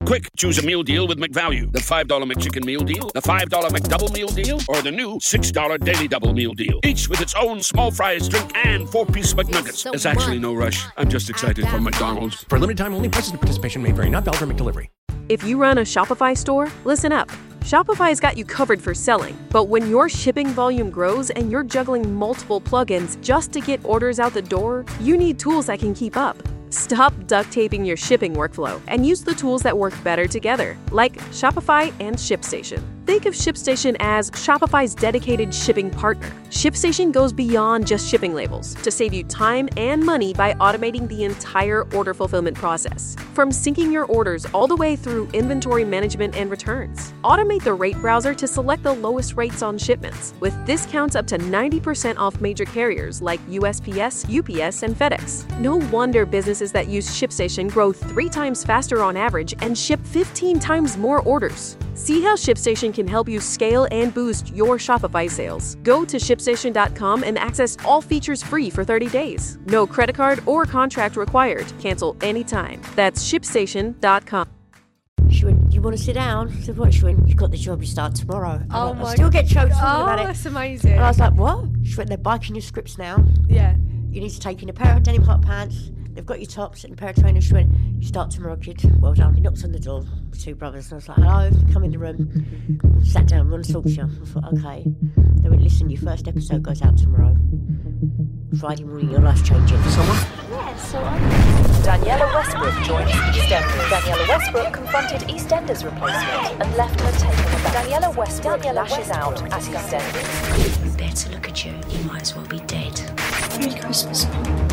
Quick, choose a meal deal with McValue. The $5 McChicken meal deal, the $5 McDouble meal deal, or the new $6 Daily Double meal deal. Each with its own small fries, drink, and 4-piece McNuggets. There's actually no rush. I'm just excited for McDonald's. For limited time only, prices and participation may vary. Not valid for McDelivery. If you run a Shopify store, listen up. Shopify's got you covered for selling. But when your shipping volume grows and you're juggling multiple plugins just to get orders out the door, you need tools that can keep up. Stop duct taping your shipping workflow and use the tools that work better together, like Shopify and ShipStation. Think of ShipStation as Shopify's dedicated shipping partner. ShipStation goes beyond just shipping labels to save you time and money by automating the entire order fulfillment process. From syncing your orders all the way through inventory management and returns. Automate the rate browser to select the lowest rates on shipments, with discounts up to 90% off major carriers like USPS, UPS, and FedEx. No wonder businesses that use ShipStation grow 3 times faster on average and ship 15 times more orders. See how ShipStation can help you scale and boost your Shopify sales. Go to ShipStation.com and access all features free for 30 days. No credit card or contract required. Cancel anytime. That's ShipStation.com. She went, "You want to sit down?" I said, "What?" She went, "You've got the job, you start tomorrow." I still get choked talking about it. That's amazing. And I was like, "What?" She went, "They're biking your scripts now. Yeah. You need to take in a pair of denim hot pants. They've got your tops and a pair of trainers." She went, "You start tomorrow, kid. Well done." He knocked on the door, 2 brothers. And I was like, "Hello, come in the room." Sat down, "I want to talk to you." I thought, "Okay." They went, "Listen, your first episode goes out tomorrow. Friday morning, your life's changing." Someone? Yes, all Daniela Westbrook joins EastEnders. Daniela Westbrook confronted EastEnders replacement and left her taken aback. Daniela Westbrook lashes out at EastEnders. Better look at you. You might as well be dead. Merry Christmas.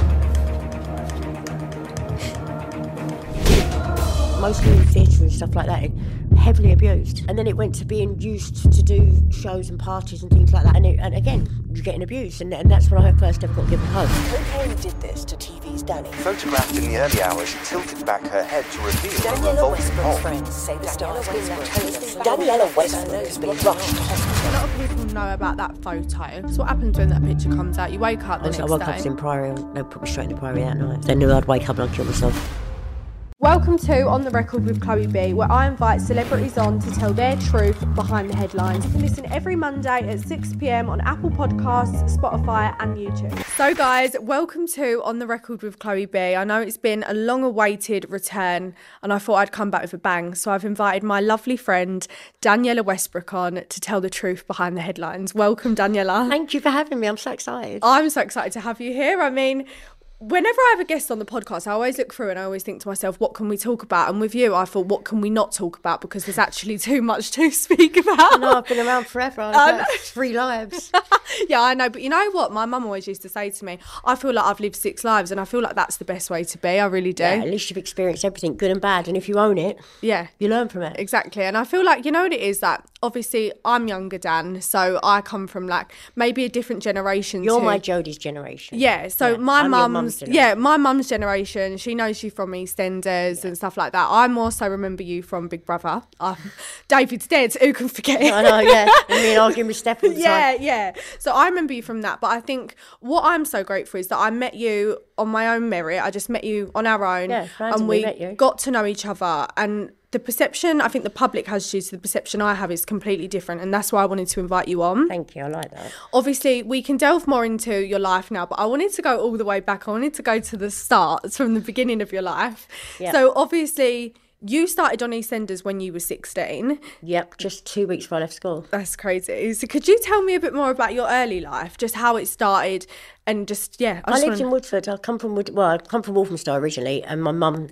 Mostly in theatre and stuff like that, heavily abused. And then it went to being used to do shows and parties and things like that. And again, you're getting abused. And that's when I first ever got given hope. Cocaine did this to TV's Danny. Photographed in the early hours, she tilted back her head to reveal a Daniela revolting Westbrook's hole. friends say the star's been toast. Daniela Westbrook has been rushed to hospital. A lot of people know about that photo. So what happens when that picture comes out? You wake up the next day. I woke up in Priory. They put me straight in the Priory that night. They knew I'd wake up and I'd kill myself. Welcome to On The Record with Chloe B, where I invite celebrities on to tell their truth behind the headlines. You can listen every Monday at 6 p.m. on Apple Podcasts, Spotify and YouTube. So guys, welcome to On The Record with Chloe B. I know it's been a long-awaited return and I thought I'd come back with a bang. So I've invited my lovely friend Daniela Westbrook on to tell the truth behind the headlines. Welcome, Daniela. Thank you for having me. I'm so excited. I'm so excited to have you here. I mean, whenever I have a guest on the podcast, I always look through and I always think to myself, what can we talk about? And with you, I thought, what can we not talk about? Because there's actually too much to speak about. I know, I've been around forever. I've got 3 lives. Yeah, I know. But you know what? My mum always used to say to me, I feel like I've lived 6 lives. And I feel like that's the best way to be. I really do. Yeah, at least you've experienced everything, good and bad. And if you own it, yeah, you learn from it. Exactly. And I feel like, you know what it is, that obviously I'm younger, Dan. So I come from like maybe a different generation. You're my Jodie's generation. Yeah. So yeah, my I'm mum's, my mum's generation, she knows you from EastEnders and stuff like that. I also remember you from Big Brother. David's dead, who can forget it? I know, yeah. And me and arguing with Steph all the time. Yeah. So I remember you from that. But I think what I'm so grateful is that I met you on my own merit. I just met you on our own. Yeah, and we met you. got to know each other. And the perception, I think the public has to the perception I have is completely different. And that's why I wanted to invite you on. Thank you, I like that. Obviously, we can delve more into your life now, but I wanted to go all the way back. I wanted to go to the start, from the beginning of your life. Yep. So obviously, you started on EastEnders when you were 16. Yep, just 2 weeks before I left school. That's crazy. So could you tell me a bit more about your early life, just how it started and just, yeah. I lived in Woodford. I come from Walthamstow originally, and my mum...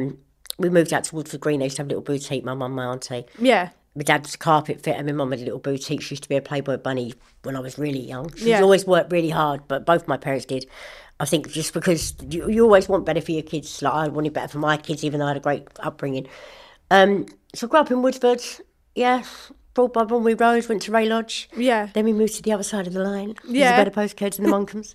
we moved out to Woodford Green. I used to have a little boutique, my mum, my auntie. Yeah. My dad was a carpet fitter, and my mum had a little boutique. She used to be a Playboy bunny when I was really young. She's always worked really hard, but both my parents did. I think just because you always want better for your kids. Like I wanted better for my kids, even though I had a great upbringing. So I grew up in Woodford, yeah. Brought by Bromley Road, went to Ray Lodge. Yeah. Then we moved to the other side of the line. Yeah. There's better postcodes than the Monkham's.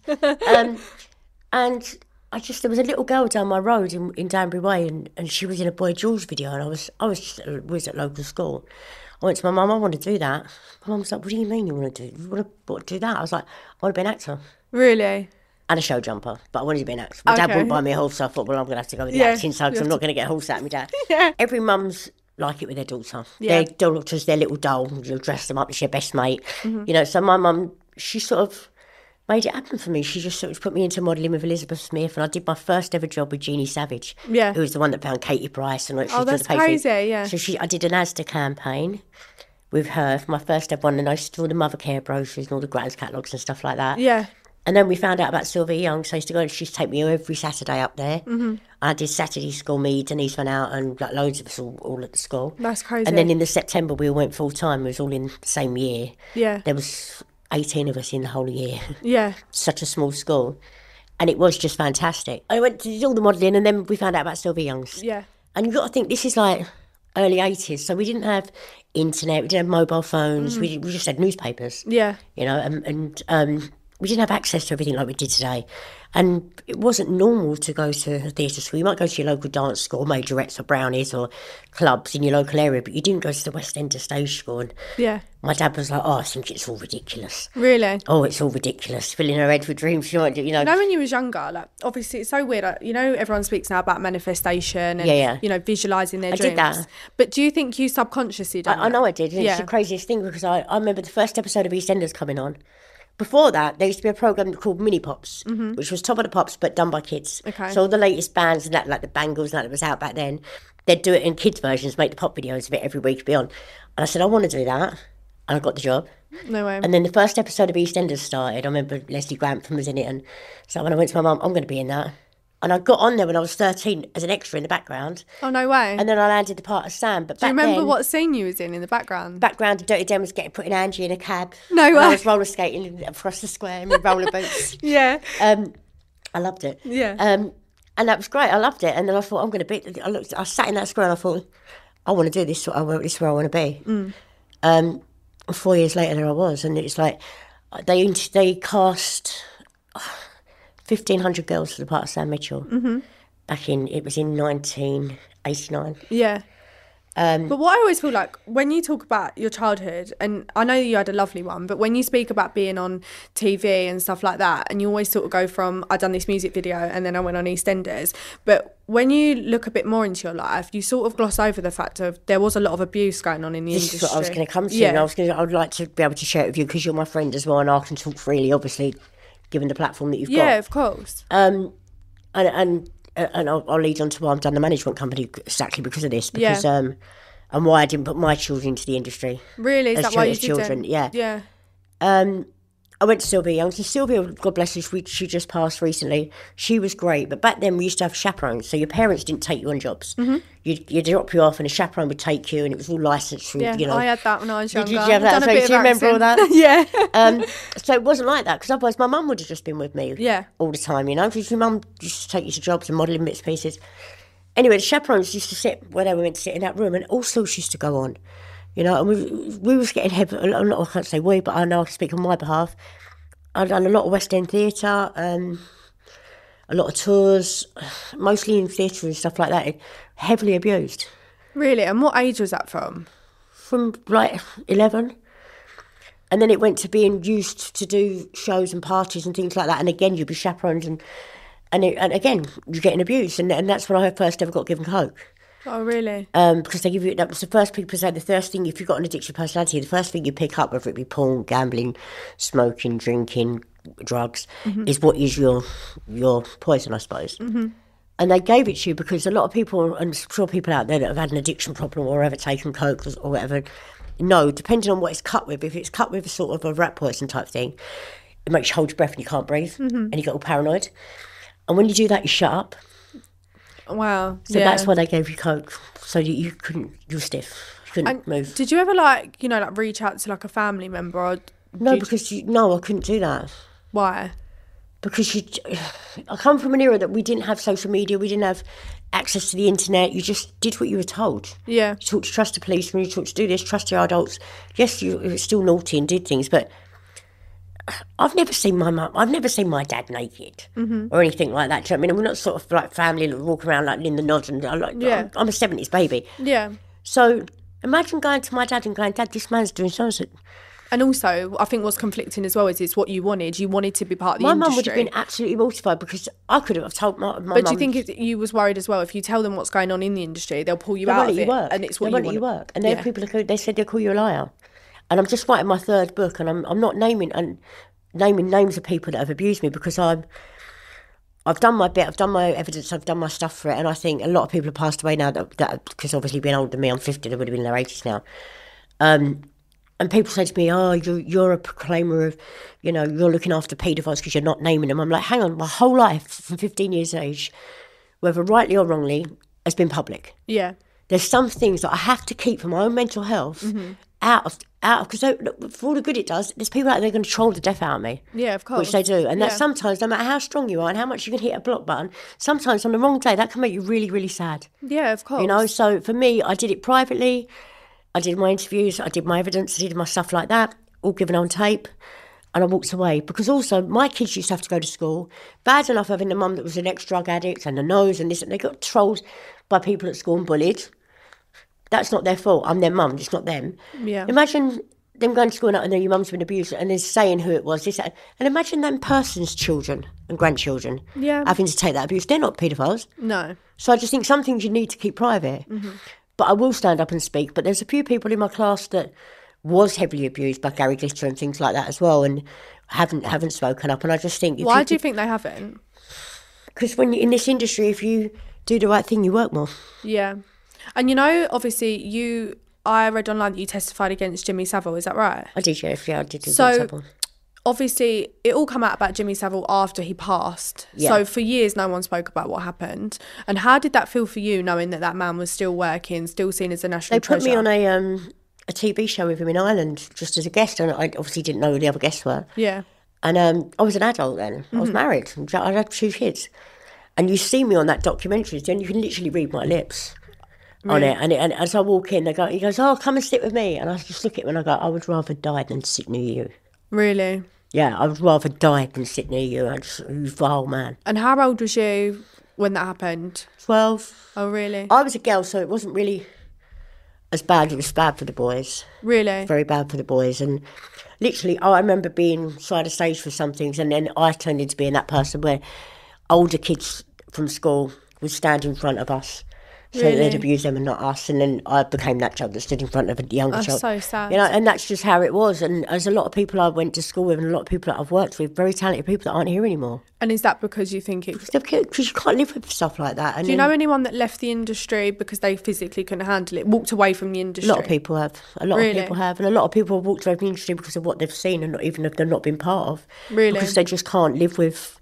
And... there was a little girl down my road in Danbury Way, and she was in a Boy George video, and I was at local school. I went to my mum, I want to do that. My mum was like, what do you mean you want to do? You want to do that? I was like, I want to be an actor. Really? and a show jumper, but I wanted to be an actor. My dad wouldn't buy me a horse, so I thought, well, I'm going to have to go with the acting side because I'm not going to get a horse out of my dad. Every mum's like it with their daughter. Their daughter's their little doll. You'll dress them up as your best mate. You know, so my mum, she sort of made it happen for me. She just sort of put me into modelling with Elizabeth Smith, and I did my first ever job with Jeannie Savage, who was the one that found Katie Price. And that's crazy, So I did an Asda campaign with her for my first ever one, and I used to do all the mother care brochures and all the Grant's catalogues and stuff like that. And then we found out about Sylvia Young, so I used to go, she used to take me every Saturday up there. I did Saturday school, me, Denise went out, and like loads of us all at the school. That's crazy. And then in the September we all went full time. It was all in the same year. There was 18 of us in the whole year. Such a small school. And it was just fantastic. I went to do all the modelling, and then we found out about Sylvia Young's. And you've got to think, this is like early 80s, so we didn't have internet, we didn't have mobile phones, we just had newspapers. You know, and we didn't have access to everything like we did today. And it wasn't normal to go to a theatre school. You might go to your local dance school, majorettes or brownies or clubs in your local area, but you didn't go to the West End stage school. And my dad was like, oh, I think it's all ridiculous. Really? Oh, it's all ridiculous. Filling her head with dreams. She might do, you know. You know, when you was younger, like, obviously it's so weird. Like, you know, everyone speaks now about manifestation and, you know, visualising their dreams. I did that. But do you think you subconsciously done I know I did. It's the craziest thing because I remember the first episode of EastEnders coming on. Before that, there used to be a programme called Mini Pops, which was Top of the Pops, but done by kids. So all the latest bands and that, like the Bangles and that was out back then, they'd do it in kids' versions, make the pop videos of it every week to be on. And I said, I want to do that. And I got the job. No way. And then the first episode of EastEnders started. I remember Leslie Grantham was in it. And so when I went to my mum, I'm going to be in that. And I got on there when I was 13 as an extra in the background. Oh, no way. And then I landed the part of Sam. But do you remember what scene you was in the background? Background of Dirty Den was putting Angie in a cab. No way. I was roller skating across the square in my roller boots. I loved it. And that was great. I loved it. And then I thought, I'm going to be... I sat in that square and I thought, I want to do this. This is where I want to be. 4 years later, there I was. And it's like, they cast... 1,500 girls for the part of Sam Mitchell. It was in 1989. But what I always feel like, when you talk about your childhood, and I know you had a lovely one, but when you speak about being on TV and stuff like that, and you always sort of go from, I done this music video and then I went on EastEnders, but when you look a bit more into your life, you sort of gloss over the fact of there was a lot of abuse going on in the industry. This is what I was going to come to, and I would like to be able to share it with you because you're my friend as well, and I can talk freely, obviously, given the platform that you've got. Yeah, of course. And I'll lead on to why I've done the management company exactly because of this, because and why I didn't put my children into the industry. Really? Is that why you children? didn't? Yeah. I went to Sylvia Young. So Sylvia, God bless her, she just passed recently. She was great, but back then we used to have chaperones, so your parents didn't take you on jobs. You'd drop you off and a chaperone would take you, and it was all licensed through, you know. I had that when I was younger. Did you have that? So do you remember all that? So it wasn't like that, because otherwise my mum would have just been with me all the time, you know, because your mum used to take you to jobs and modelling bits and pieces. Anyway, the chaperones used to sit where they were meant to sit in that room, and all sorts used to go on. You know, and we was getting heavy. I can't say we, but I know I can speak on my behalf. I've done a lot of West End theatre, a lot of tours, mostly in theatre and stuff like that. Heavily abused. Really? And what age was that from? From like 11. And then it went to being used to do shows and parties and things like that. And again, you'd be chaperoned and again, you're getting abused. And that's when I first ever got given coke. Oh, really? Because they give you, that was the first people say, the first thing, if you've got an addictive personality, the first thing you pick up, whether it be porn, gambling, smoking, drinking, drugs, is what is your poison, I suppose. And they gave it to you because a lot of people, and I'm sure people out there that have had an addiction problem or ever taken coke or whatever, know, depending on what it's cut with, if it's cut with a sort of a rat poison type thing, it makes you hold your breath and you can't breathe, and you get all paranoid. And when you do that, you shut up. Wow. So that's why they gave you coke, so you were stiff, you couldn't move. Did you ever reach out to like a family member? Or no, because I couldn't do that. Why? Because I come from an era that we didn't have social media, we didn't have access to the internet. You just did what you were told. Yeah. You taught to trust the police, when you taught to do this, trust your adults. Yes, you were still naughty and did things, but I've never seen my mum, I've never seen my dad naked or anything like that. Do you know what I mean? We're not sort of like family that walk around like in the nod and I'm a 70s baby. Yeah. So imagine going to my dad and going, Dad, this man's doing so-and-so. And also, I think what's conflicting as well is it's what you wanted. You wanted to be part of the My industry. mum would have been absolutely mortified because I could have told my mum. But do you think you was worried as well? If you tell them what's going on in the industry, they'll pull you out of it. And it's what you want. You work. And then people, they said they'll call you a liar. And I'm just writing my 3rd book, and I'm not naming names of people that have abused me, because I've done my bit, I've done my evidence, I've done my stuff for it, and I think a lot of people have passed away now that because obviously being older than me, I'm 50, they would have been in their 80s now. And people say to me, oh, you're a proclaimer of, you're looking after paedophiles because you're not naming them. I'm like, hang on, my whole life from 15 years of age, whether rightly or wrongly, has been public. Yeah. There's some things that I have to keep for my own mental health out of, because for all the good it does, there's people out there going to troll the death out of me. Yeah, of course. Which they do. And that sometimes, no matter how strong you are and how much you can hit a block button, sometimes on the wrong day, that can make you really, really sad. Yeah, of course. So for me, I did it privately. I did my interviews, I did my evidence, I did my stuff like that, all given on tape, and I walked away. Because also, my kids used to have to go to school. Bad enough having the mum that was an ex-drug addict and the nose and this, and they got trolled by people at school and bullied. That's not their fault. I'm their mum, it's not them. Yeah. Imagine them going to school and your mum's been abused and then saying who it was. This, and imagine that person's children and grandchildren having to take that abuse. They're not paedophiles. No. So I just think some things you need to keep private. But I will stand up and speak. But there's a few people in my class that was heavily abused by Gary Glitter and things like that as well, and haven't spoken up. And I just think... Why do you think they haven't? Because when you're in this industry, if you do the right thing, you work more. Yeah. And obviously I read online that you testified against Jimmy Savile, is that right? I did, yeah, I did. So, obviously, it all came out about Jimmy Savile after he passed. Yeah. So, for years, no one spoke about what happened. And how did that feel for you, knowing that man was still working, still seen as a national treasure? They put me on a TV show with him in Ireland, just as a guest, and I obviously didn't know who the other guests were. Yeah. And I was an adult then. I was married. I had 2 kids. And you see me on that documentary, then you can literally read my lips. Really? On it, and as I walk in, he goes, oh, come and sit with me. And I just look at him and I go, I would rather die than sit near you. Really? Yeah, I would rather die than sit near you. You vile man. And how old was you when that happened? 12. Oh, really? I was a girl, so it wasn't really as bad. It was bad for the boys. Really? Very bad for the boys. And literally, I remember being side of stage for some things, and then I turned into being that person where older kids from school would stand in front of us. So they'd abuse them and not us, and then I became that child that stood in front of a younger child. That's so sad. And that's just how it was. And there's a lot of people I went to school with and a lot of people that I've worked with, very talented people that aren't here anymore. And is that because you think Because you can't live with stuff like that. And do you know anyone that left the industry because they physically couldn't handle it, walked away from the industry? A lot of people have. A lot of people have. And a lot of people have walked away from the industry because of what they've seen, and not even if they've not been part of. Really? Because they just can't live with...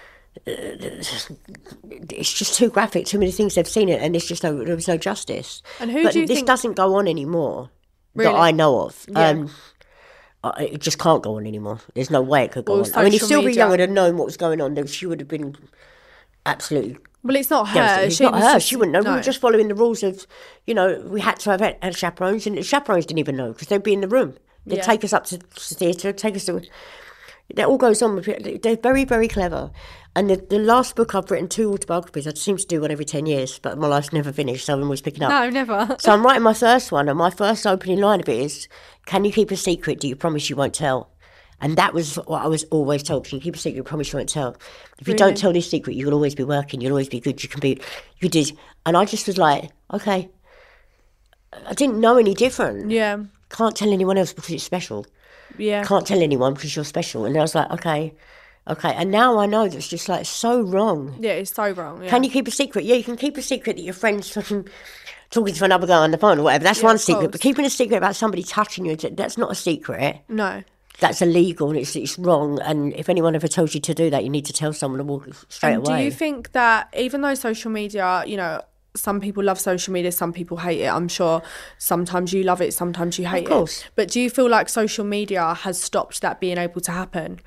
it's just too graphic, too many things they've seen it, and there was no justice. And who do you think... This doesn't go on anymore, that I know of. Yeah. It just can't go on anymore. There's no way it could go on. I mean, if Sylvia Young had known what was going on, then she would have been absolutely... Well, it's not her. It's not her. She wouldn't know. No. We were just following the rules of, we had to have chaperones, and the chaperones didn't even know because they'd be in the room. They'd take us up to theatre, take us to... That all goes on. They're very, very clever. And the last book I've written, 2 autobiographies. I seem to do one every 10 years, but my life's never finished, so I'm always picking up. No, never. So I'm writing my first one, and my first opening line of it is, can you keep a secret? Do you promise you won't tell? And that was what I was always told. Can you keep a secret? Promise you won't tell. If you don't tell this secret, you'll always be working. You'll always be good. You did. And I just was like, okay. I didn't know any different. Yeah. Can't tell anyone else because it's special. Yeah. Can't tell anyone because you're special. And I was like, okay. And now I know that's just like so wrong. Yeah, it's so wrong. Yeah. Can you keep a secret? Yeah, you can keep a secret that your friend's fucking talking to another girl on the phone or whatever. That's one secret. But keeping a secret about somebody touching you, that's not a secret. No. That's illegal and it's wrong. And if anyone ever tells you to do that, you need to tell someone and walk straight away. Do you think that even though social media, some people love social media, some people hate it. I'm sure sometimes you love it, sometimes you hate it. Of course. But do you feel like social media has stopped that being able to happen?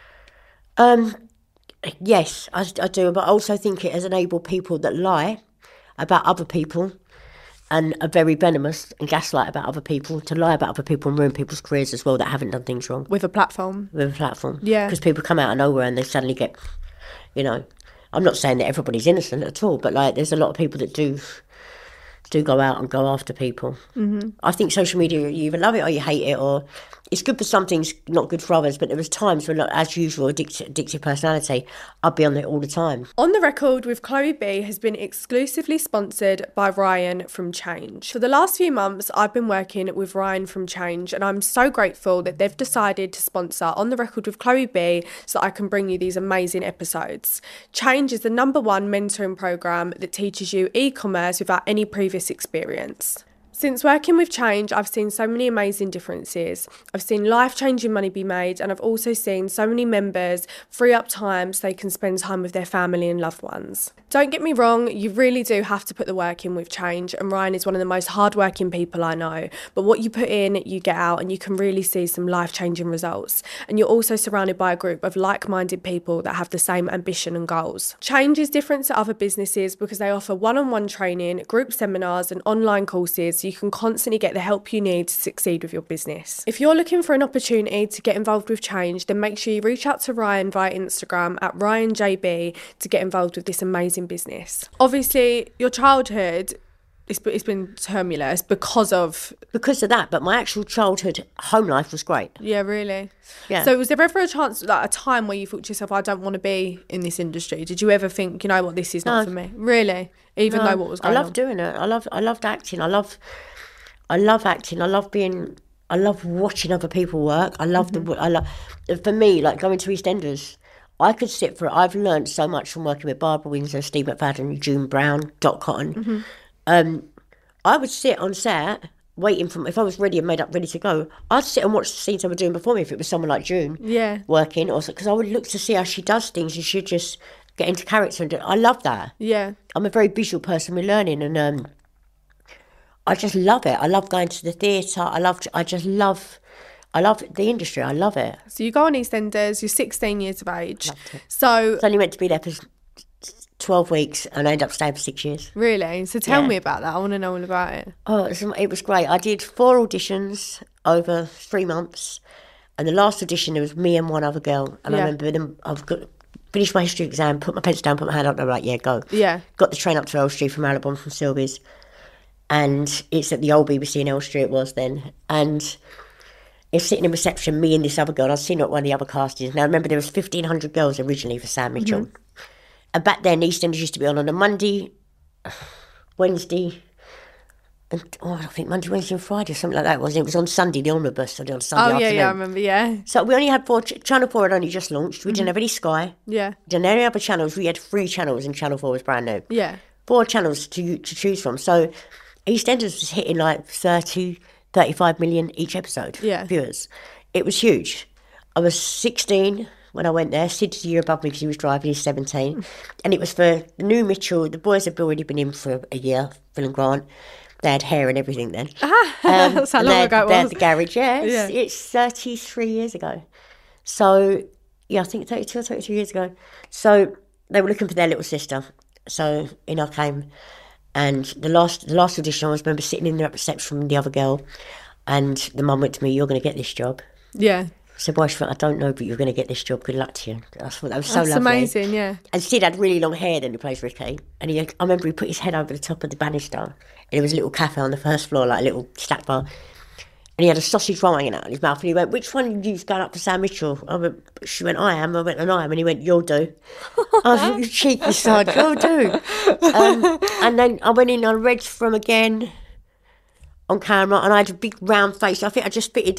Yes, I do. But I also think it has enabled people that lie about other people and are very venomous and gaslight about other people, to lie about other people and ruin people's careers as well that haven't done things wrong. With a platform. Yeah. Because people come out of nowhere and they suddenly get, I'm not saying that everybody's innocent at all, but there's a lot of people that do do go out and go after people. Mm-hmm. I think social media, you either love it or you hate it, or it's good for some things, not good for others. But there was times when, like, as usual, addictive personality, I'd be on it all the time. On the Record with Chloe B has been exclusively sponsored by Ryan from Change. For the last few months, I've been working with Ryan from Change, and I'm so grateful that they've decided to sponsor On the Record with Chloe B so that I can bring you these amazing episodes. Change is the #1 mentoring program that teaches you e-commerce without any previous experience. Since working with Change, I've seen so many amazing differences. I've seen life-changing money be made, and I've also seen so many members free up time so they can spend time with their family and loved ones. Don't get me wrong, you really do have to put the work in with Change, and Ryan is one of the most hard-working people I know. But what you put in, you get out, and you can really see some life-changing results. And you're also surrounded by a group of like-minded people that have the same ambition and goals. Change is different to other businesses because they offer one-on-one training, group seminars, and online courses, so you can constantly get the help you need to succeed with your business. If you're looking for an opportunity to get involved with Change, then make sure you reach out to Ryan via Instagram at RyanJB to get involved with this amazing business. Obviously, your childhood, it's been tumultuous because of that, but my actual childhood home life was great. Yeah, really? Yeah. So was there ever a chance, like a time where you thought to yourself, I don't want to be in this industry? Did you ever think, you know what, this is not for me? Really? Even though what was going on? I love doing it. I loved acting. I love acting. I love watching other people work. For me, like going to EastEnders, I could sit for it. I've learned so much from working with Barbara Windsor, Steve McFadden, June Brown, Dot Cotton. I would sit on set waiting for, if I was ready and made up, ready to go, I'd sit and watch the scenes they were doing before me if it was someone like June working, or because I would look to see how she does things and she'd just get into character and do it. I love that. Yeah. I'm a very visual person with learning, and I just love it. I love going to the theatre. I love the industry. I love it. So you go on EastEnders, you're 16 years of age. So I was only meant to be there for 12 weeks and I ended up staying for 6 years. Really? So tell me about that. I want to know all about it. Oh, it was great. I did 4 auditions over 3 months, and the last audition there was me and one other girl, and I remember them. Finished my history exam, put my pencil down, put my hand up, and they were like, yeah, go. Yeah. Got the train up to Elstree from Marylebone from Sylvia's, and it's at the old BBC in Elstree it was then, and it's sitting in reception, me and this other girl, and I've seen her at one of the other castings. Now, I remember there was 1,500 girls originally for Sam Mitchell. Mm-hmm. And back then, EastEnders used to be on a Monday, Wednesday, and I think Monday, Wednesday and Friday or something like that. It was on Sunday, the omnibus, on Sunday afternoon. Yeah, I remember, So we only had 4, Channel 4 had only just launched. We didn't have any Sky. Yeah. We didn't have any other channels. We had 3 channels and Channel 4 was brand new. Yeah. 4 channels to choose from. So EastEnders was hitting like 30, 35 million each episode viewers. It was huge. I was 16 when I went there. Sid's a year above me because he was driving, he's 17. And it was for the new Mitchell. The boys had already been in for a year, Phil and Grant. They had hair and everything then. That's how long ago it was. They had the garage, it's 33 years ago. So, I think 32 or 33 years ago. So they were looking for their little sister. So in I came. And the last audition, I remember sitting in the reception from the other girl, and the mum went to me, "You're going to get this job." Yeah. I said, "Why?" She went, "I don't know, but you're going to get this job. Good luck to you." I thought that was so lovely. That's amazing, yeah. And Sid had really long hair then, who plays Ricky. And I remember he put his head over the top of the banister, and there was a little cafe on the first floor, like a little snack bar. And he had a sausage roll hanging out of his mouth, and he went, "Which one of you's going up for Sam Mitchell?" She went, "I am." I went, "And I am." And he went, "You'll do." I thought, "You cheeky sod, you'll do." And then I went in, I read from again on camera, and I had a big round face. I think I just fitted.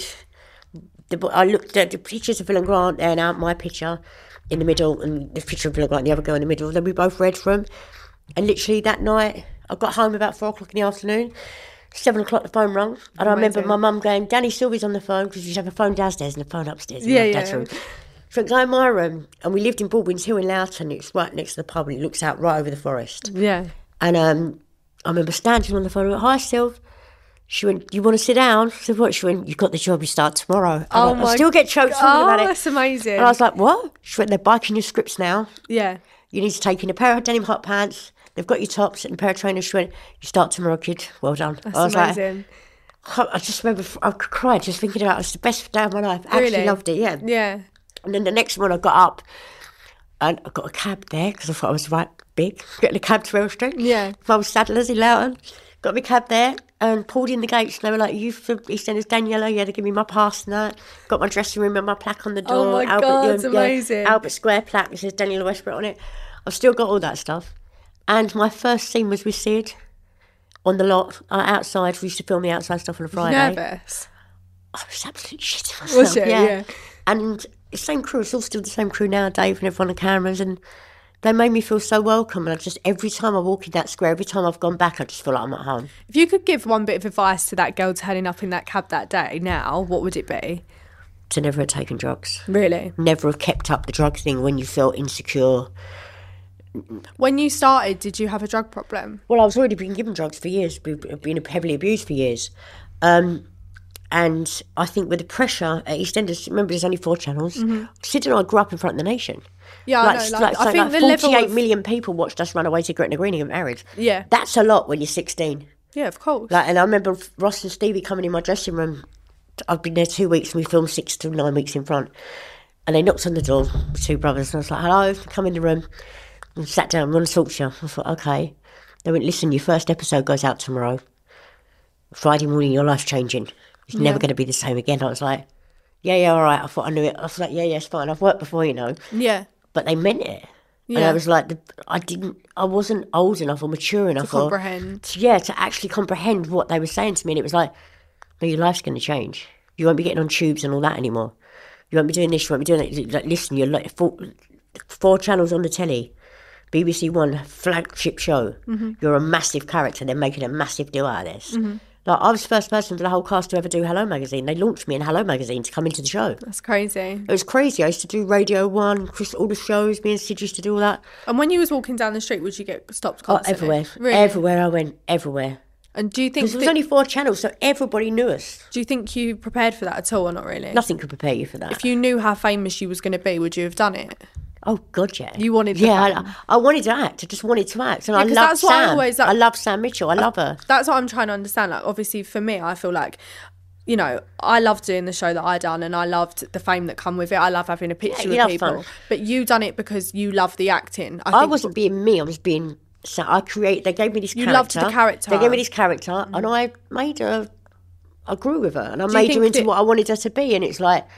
I looked at the pictures of Phil and Grant there now, my picture in the middle, and the picture of Phil and Grant, the other girl in the middle. Then we both read from. And literally that night, I got home about 4 o'clock in the afternoon. 7 o'clock the phone rang, and I remember my mum going, "Danny Sylvie's on the phone," because you have a phone downstairs and a phone upstairs in my dad's room. She went, "Go in my room," and we lived in Baldwin's Hill in Loughton. It's right next to the pub, and it looks out right over the forest. Yeah. And I remember standing on the phone. I went, "Hi, Sylv." She went, "You want to sit down?" I said, "What?" She went, "You've got the job. You start tomorrow." I still get choked talking about it. Oh, that's amazing. And I was like, "What?" She went, "They're biking your scripts now. Yeah. You need to take in a pair of denim hot pants. They've got your tops and a pair of trainers." She went, "You start tomorrow, kid. Well done." That's amazing. I just remember, I could cry just thinking about it. It's the best day of my life. I actually loved it, yeah. Yeah. And then the next morning I got up and I got a cab there because I thought I was right big. Getting a cab to Elstree. Yeah. From Saddlers in Loughton. got my cab there and pulled in the gates. And they were like, "You from EastEnders, Daniela?" Yeah, they give me my pass and that. Got my dressing room and my plaque on the door. Oh my God, it's amazing. Albert Square plaque that says Daniela Westbrook on it. I've still got all that stuff. And my first scene was with Sid on the lot outside. We used to film the outside stuff on a Friday. Nervous? I was absolutely shitting myself. Was it? Yeah. And the same crew, it's all still the same crew now, Dave and everyone on the cameras, and they made me feel so welcome. And I just, every time I walk in that square, every time I've gone back, I just feel like I'm at home. If you could give one bit of advice to that girl turning up in that cab that day now, what would it be? To never have taken drugs. Really? Never have kept up the drug thing when you felt insecure. When you started, did you have a drug problem? Well, I was already being given drugs for years, been heavily abused for years. And I think with the pressure at EastEnders, remember there's only 4 channels, Sid and I grew up in front of the nation. Yeah, I know. I think the 48 million people watched us run away to Gretna Green and get married. Yeah. That's a lot when you're 16. Yeah, of course. And I remember Ross and Stevie coming in my dressing room. I've been there 2 weeks and we filmed 6 to 9 weeks in front. And they knocked on the door, 2 brothers, and I was like, "Hello," come in the room. And sat down, "We want to talk to you." I thought, okay. They went, "Listen, your first episode goes out tomorrow. Friday morning, your life's changing. It's never going to be the same again." I was like, yeah, all right. I thought I knew it. I was like, yeah, it's fine. I've worked before, you know. Yeah. But they meant it. Yeah. And I was like, I wasn't old enough or mature enough. To comprehend. To actually comprehend what they were saying to me. And it was like, no, your life's going to change. You won't be getting on tubes and all that anymore. You won't be doing this, you won't be doing that. Like, listen, you're like 4 channels on the telly. BBC One flagship show. You're a massive character. They're making a massive deal out of this. Like, I was the first person for the whole cast to ever do Hello Magazine. They launched me in Hello Magazine to come into the show. That's crazy. It was crazy. I used to do Radio 1, all the shows. Me and Sid used to do all that. And when you was walking down the street, would you get stopped constantly? Everywhere. Really? Everywhere I went. Everywhere. And do you think... Because there was only 4 channels, so everybody knew us. Do you think you prepared for that at all or not really? Nothing could prepare you for that. If you knew how famous you was going to be, would you have done it? Oh, God, yeah. You wanted to I wanted to act. I just wanted to act. And I love Sam. I love Sam Mitchell. I love her. That's what I'm trying to understand. Like, obviously, for me, I feel like, you know, I loved doing the show that I done and I loved the fame that come with it. I love having a picture with people. Fun. But you done it because you love the acting. I wasn't being me. I was being... So they gave me this character. You loved the character. They gave me this character and I made her... I grew with her and I made her into what I wanted her to be. And it's like...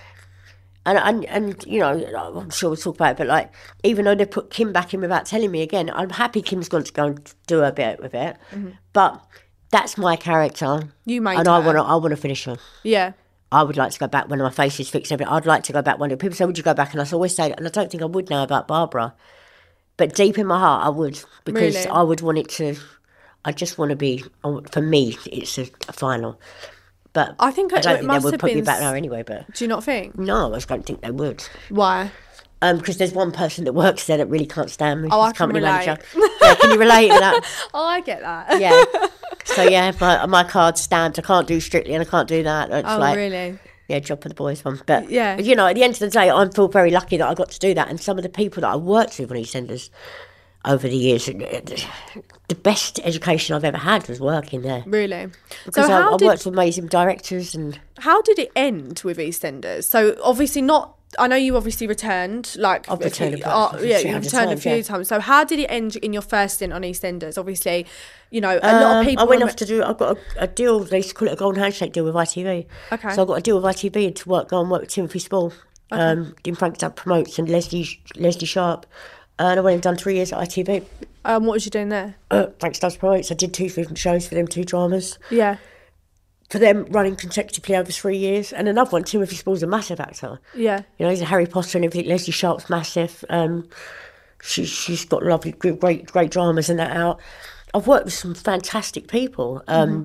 And you know, I'm sure we'll talk about it, but like, even though they put Kim back in without telling me again, I'm happy Kim's going to go and do her bit with it. But that's my character. You made her. And I want to finish her. Yeah. I would like to go back when my face is fixed. I'd like to go back one day. People say, "Would you go back?" And I always say, and I don't think I would now about Barbara, but deep in my heart, I would, because really? I would want it to. I just want to be. For me, it's a final. But I think I don't think they would put me back now anyway. But do you not think? No, I just don't think they would. Why? Because there's one person that works there that really can't stand me. Oh, I can relate. Manager. Yeah, can you relate to that? Oh, I get that. Yeah. So yeah, my card's stamped. I can't do Strictly and I can't do that. It's really? Yeah, job for the boys one. But yeah, you know, at the end of the day, I feel very lucky that I got to do that. And some of the people that I worked with on EastEnders over the years, the best education I've ever had was working there. Really? Because so I worked with amazing directors. And how did it end with EastEnders? So obviously not. I know you obviously returned. Like I've returned you returned a few times. So how did it end in your first stint on EastEnders? Obviously, you know, a lot of people. I went off to do. I got a deal. They used to call it a golden handshake deal with ITV. Okay. So I got a deal with ITV to go and work with Timothy Spall. Okay. In Frank Dub Promotes and Leslie Sharp. And I went and done 3 years at ITV. What was you doing there? Frank Stubbs Promotes. I did 2 different shows for them, 2 dramas. Yeah. For them, running consecutively over 3 years. And another one, Timothy Spall's a massive actor. Yeah. You know, he's a Harry Potter and everything. Leslie Sharp's massive. She's got lovely, great dramas and that out. I've worked with some fantastic people.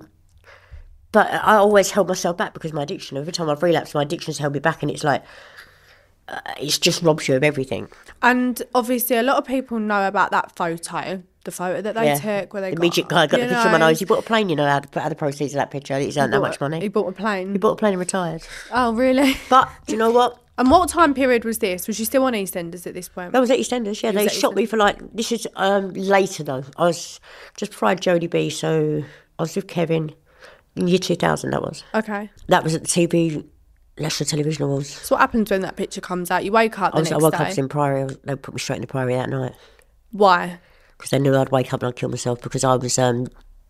But I always held myself back because of my addiction. Every time I've relapsed, my addiction's held me back, and it's like... it's just robs you of everything. And obviously a lot of people know about that photo, the photo that they took where they the midget guy got the picture of my nose. He bought a plane, you know, out of the proceeds of that picture. He's earned that much money. He bought a plane? He bought a plane and retired. Oh, really? But do you know what? And what time period was this? Was you still on EastEnders at this point? I was at EastEnders, yeah. They shot me for this is later though. I was just before I had Jodie B, so I was with Kevin in year 2000, that was. Okay. That was at the TV... National Television Awards. So what happens when that picture comes out? You wake up the next day? I woke up in Priory. They put me straight in the Priory that night. Why? Because they knew I'd wake up and I'd kill myself, because I was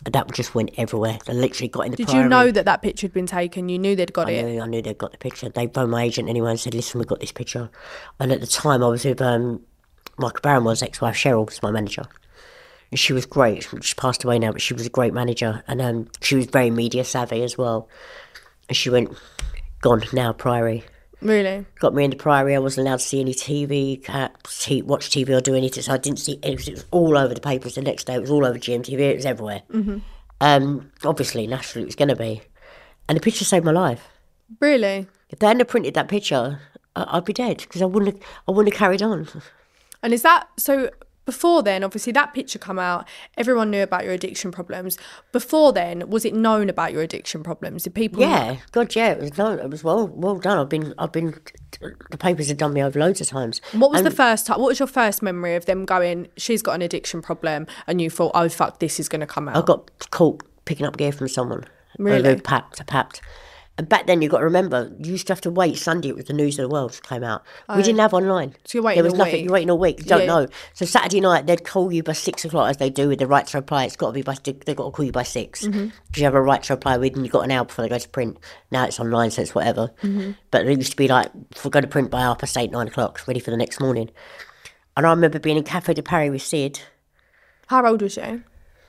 And that just went everywhere. They literally got in the Did Priory. you know that picture had been taken? You knew they'd got it? I knew they'd got the picture. They phoned my agent anyway and said, listen, we've got this picture. And at the time, I was with Michael Barrymore's ex-wife, Cheryl, was my manager. And she was great. She's passed away now, but she was a great manager. And she was very media savvy as well. And she went, gone now, Priory. Really? Got me in the Priory. I wasn't allowed to see any TV, watch TV or do anything. So I didn't see anything. It was all over the papers the next day. It was all over GMTV. It was everywhere. Obviously, naturally, it was going to be. And the picture saved my life. Really? If they hadn't have printed that picture, I'd be dead because I wouldn't have carried on. And is that... So before then, obviously, that picture come out, everyone knew about your addiction problems. Before then, was it known about your addiction problems? Did people... Yeah, God, yeah, it was known. It was well done. I've been. The papers had done me over loads of times. What was the first time? What was your first memory of them going, she's got an addiction problem, and you thought, oh, fuck, this is going to come out? I got caught picking up gear from someone. Really? Papped. And back then, you've got to remember, you used to have to wait. Sunday, it was the News of the World came out. We didn't have online. So you're waiting There was a nothing. week. You're waiting a week. You don't know. So Saturday night, they'd call you by 6 o'clock, as they do with the right to reply. It's got to be they've got to call you by 6. Because you have a right to reply with, and you've got an hour before they go to print. Now it's online, so it's whatever. But it used to be like, if we go to print by 8:30, 9 o'clock, ready for the next morning. And I remember being in Café de Paris with Sid. How old was you?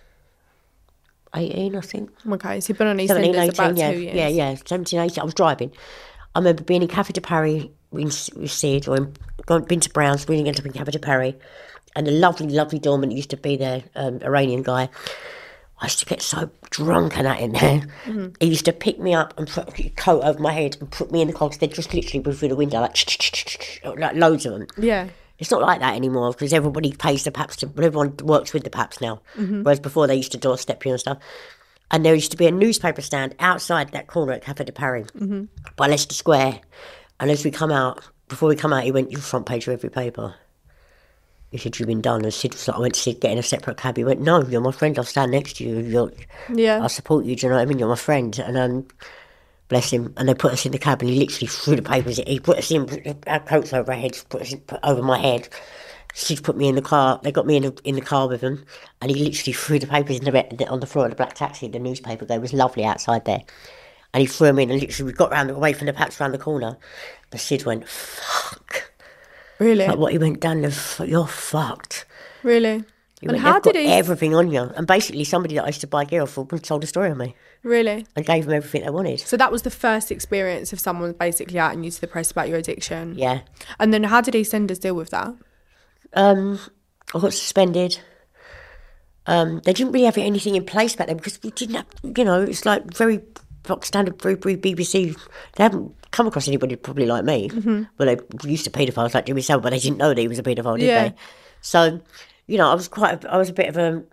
18, I think. Okay, so you've been on EastEnders 17, 18, about yeah. 2 years. Yeah, 17, 18. I was driving. I remember being in Café de Paris with Sid, or been to Brown's, we ended up in Café de Paris, and the lovely, lovely doorman that used to be there, Iranian guy, I used to get so drunk and that in there. He used to pick me up and put a coat over my head and put me in the car, because they'd just literally go through the window, like loads of them. Yeah. It's not like that anymore, because everybody pays the paps, everyone works with the paps now. Whereas before they used to doorstep you and stuff. And there used to be a newspaper stand outside that corner at Café de Paris by Leicester Square. And as we come out, before we come out, he went, "You're front page of every paper." He said, "You've been done." And Sid was like, I went to Sid, get in a separate cab. He went, "No, you're my friend. I'll stand next to you. I'll support you. Do you know what I mean? You're my friend." And bless him. And they put us in the cab, and he literally threw the papers. He put us in, our coats over our heads, put over my head. Sid put me in the car. They got me in the car with him, and he literally threw the papers on the floor of the black taxi. The newspaper, there was lovely outside there, and he threw them in. And literally, we got away from the paps round the corner. But Sid went, "Fuck." Really? Like what he went down, you're fucked. Really? He And went, how "They've did got he... everything on you." And basically, somebody that I used to buy gear off for told a story on me. Really? I gave them everything they wanted. So that was the first experience of someone basically outing you to the press about your addiction? Yeah. And then how did EastEnders deal with that? I got suspended. They didn't really have anything in place back then, because we didn't have, it's like very standard, very BBC. They haven't come across anybody probably like me. Well, they used to paedophiles like Jimmy Savile, but they didn't know that he was a paedophile, did they? So, I was a bit of a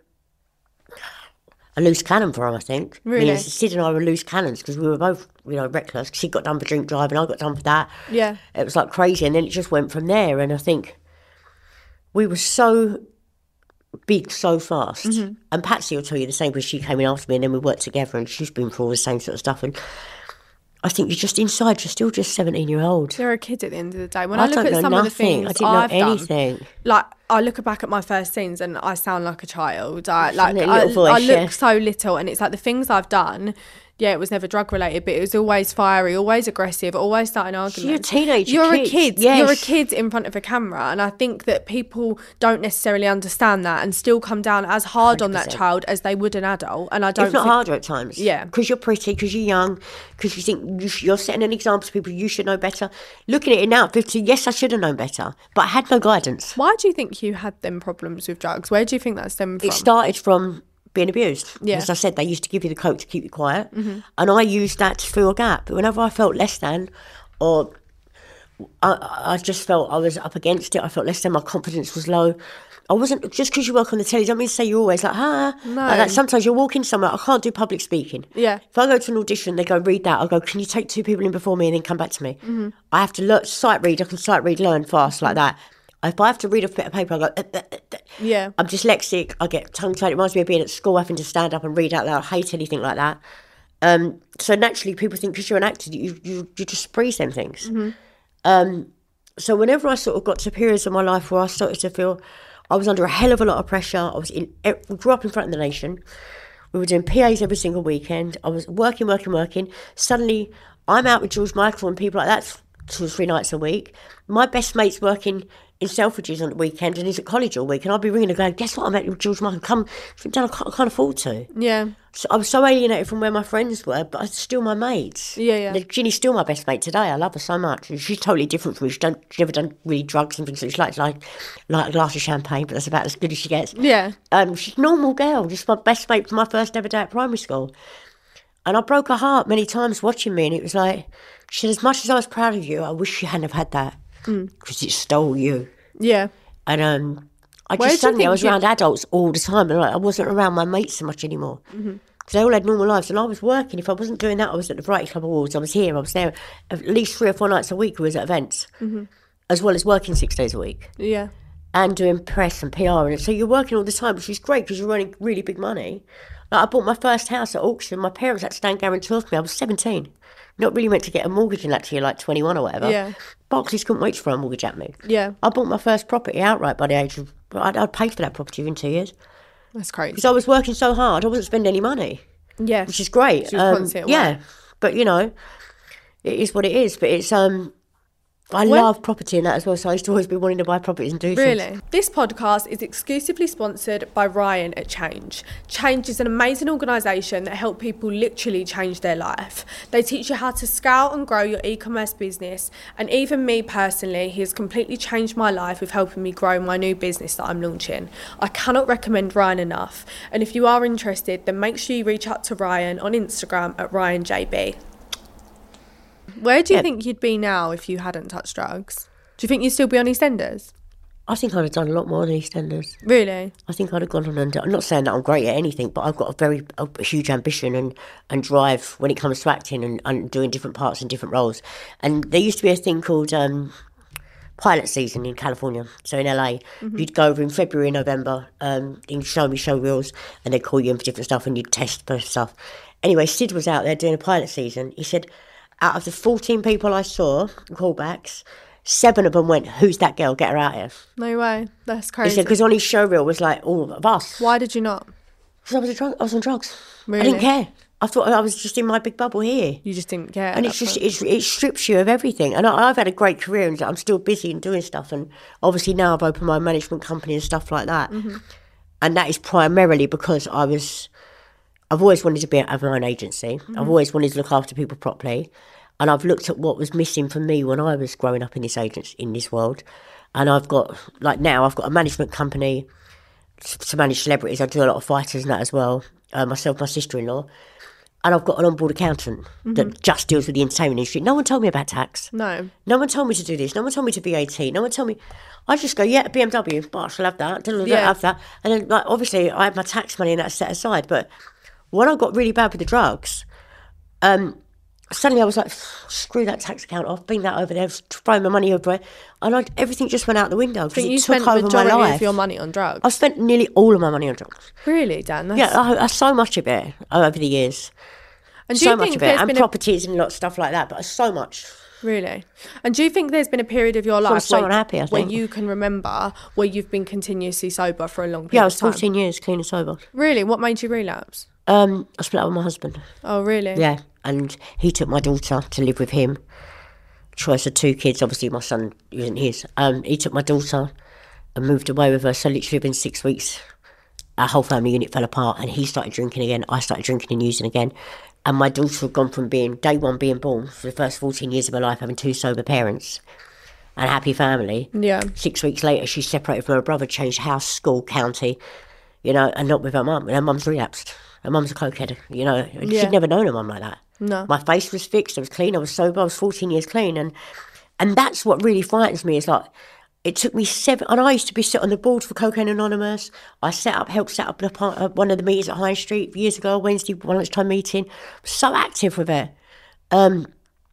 loose cannon for him, I think. Really? I mean, Sid and I were loose cannons, because we were both, reckless. She got done for drink driving, I got done for that. Yeah. It was like crazy, and then it just went from there. And I think we were so big so fast. And Patsy will tell you the same, because she came in after me, and then we worked together, and she's been through all the same sort of stuff. And I think you're just inside, you're still just 17-year-old. You're a kid at the end of the day. When I look at some of the things I didn't know anything. done, like I look back at my first scenes and I sound like a child. I voice, look so little, and it's like the things I've done. Yeah, it was never drug related, but it was always fiery, always aggressive, always starting arguments. You're a teenager. You're a kid. Yes. You're a kid in front of a camera, and I think that people don't necessarily understand that and still come down as hard 100%. On that child as they would an adult. And I don't. If not harder at times. Yeah, because you're pretty, because you're young, because you think you're setting an example to people. You should know better. Looking at it now, 50. Yes, I should have known better, but I had no guidance. Why do you think you had them problems with drugs? Where do you think that stemmed from? It started from being abused. Yeah. As I said, they used to give you the coke to keep you quiet, and I used that to fill a gap. Whenever I felt less than, or I just felt I was up against it, I felt less than, my confidence was low. I wasn't, just because you work on the telly, don't mean to say you're always like, No. Like sometimes you're walking somewhere, I can't do public speaking. Yeah. If I go to an audition, they go, "Read that." I'll go, "Can you take 2 people in before me and then come back to me?" I have to sight read, I can sight read, learn fast like that. If I have to read a bit of paper, I go, Yeah. I'm dyslexic, I get tongue-tied. It reminds me of being at school, having to stand up and read out loud. I hate anything like that. So naturally, people think because you're an actor, you just breeze them things. So whenever I sort of got to periods of my life where I started to feel I was under a hell of a lot of pressure, we grew up in front of the nation. We were doing PAs every single weekend. I was working. Suddenly, I'm out with George Michael and people like that 2 or 3 nights a week. My best mate's working in Selfridges on the weekend and he's at college all week. And I'll be ringing and going, guess what? I'm at with George Michael. Come down. I can't afford to. Yeah. So I was so alienated from where my friends were, but I was still my mates. Yeah. Ginny's still my best mate today. I love her so much. And she's totally different from me. She's never done really drugs and things. So she likes like a glass of champagne, but that's about as good as she gets. Yeah. She's a normal girl, just my best mate from my first ever day at primary school. And I broke her heart many times watching me, and it was like, she said, as much as I was proud of you, I wish you hadn't have had that, because it stole you. Yeah. And I was around adults all the time, and I wasn't around my mates so much anymore. Because they all had normal lives, and I was working. If I wasn't doing that, I was at the Variety Club Awards, I was here, I was there at least 3 or 4 nights a week. I was at events, as well as working 6 days a week. Yeah. And doing press and PR, and so you're working all the time, which is great because you're earning really big money. Like I bought my first house at auction. My parents had to stand guarantor for me. I was 17. Not really meant to get a mortgage in that till you're like 21 or whatever. Yeah. Barclays couldn't wait to throw a mortgage at me. Yeah. I bought my first property outright by the age of... I'd paid for that property within 2 years. That's crazy. Because I was working so hard, I wasn't spending any money. Yeah. Which is great. Yeah. But, you know, it is what it is. But it's... I love property and that as well, so I used to always be wanting to buy properties and do things. Really? This podcast is exclusively sponsored by Ryan at Change. Change is an amazing organisation that help people literally change their life. They teach you how to scale and grow your e-commerce business, and even me personally, he has completely changed my life with helping me grow my new business that I'm launching. I cannot recommend Ryan enough, and if you are interested, then make sure you reach out to Ryan on Instagram at RyanJB. Where do you think you'd be now if you hadn't touched drugs? Do you think you'd still be on EastEnders? I think I'd have done a lot more than EastEnders. Really? I think I'd have gone on and... I'm not saying that I'm great at anything, but I've got a huge ambition and drive when it comes to acting and doing different parts and different roles. And there used to be a thing called pilot season in California. So in LA, you'd go over in February and November, you'd show reels, and they'd call you in for different stuff and you'd test for stuff. Anyway, Sid was out there doing a pilot season. He said... Out of the 14 people I saw, callbacks, 7 of them went, who's that girl? Get her out here. No way. That's crazy. He said, because on his showreel was like all of us. Why did you not? Because I was on drugs. Really? I didn't care. I thought I was just in my big bubble here. You just didn't care. And it strips you of everything. And I've had a great career and I'm still busy and doing stuff. And obviously now I've opened my management company and stuff like that. And that is primarily because I've always wanted to have my own agency. I've always wanted to look after people properly. And I've looked at what was missing for me when I was growing up in this world. And I've got a management company to manage celebrities. I do a lot of fighters and that as well. Myself, my sister-in-law. And I've got an on-board accountant that just deals with the entertainment industry. No one told me about tax. No. No one told me to do this. No one told me to VAT. No one told me... I just go, yeah, BMW, but I shall have that. Have that. And then, obviously, I have my tax money and that's set aside. But when I got really bad with the drugs... suddenly I was like, screw that tax account off, bring that over there, throw my money over it. And everything just went out the window because it took over my life. You spent the majority of your money on drugs? I spent nearly all of my money on drugs. Really, Dan? Yeah, so much of it over the years. And so much of it. And properties and lots of stuff like that, but so much. Really? And do you think there's been a period of your life unhappy, I think, where you can remember where you've been continuously sober for a long period of time? Yeah, I was 14 years clean and sober. Really? What made you relapse? I split up with my husband. Oh, really? Yeah. And he took my daughter to live with him. Choice of 2 kids, obviously my son isn't his. He took my daughter and moved away with her. So literally within 6 weeks, our whole family unit fell apart and he started drinking again. I started drinking and using again. And my daughter had gone from being, day one being born, for the first 14 years of her life, having 2 sober parents and a happy family. Yeah. 6 weeks later, she separated from her brother, changed house, school, county, and not with her mum. And her mum's relapsed. Her mum's a cokehead, She'd never known her mum like that. No. My face was fixed, I was clean, I was sober, I was 14 years clean. And that's what really frightens me, is like, it took me 7, and I used to be sit on the board for Cocaine Anonymous. I helped set up one of the meetings at High Street years ago, Wednesday lunchtime meeting. So active with it. And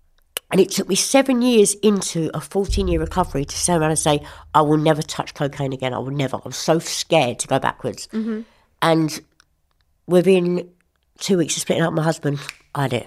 it took me 7 years into a 14-year recovery to turn around and say, I will never touch cocaine again, I will never. I was so scared to go backwards. And within 2 weeks of splitting up with my husband, I had it.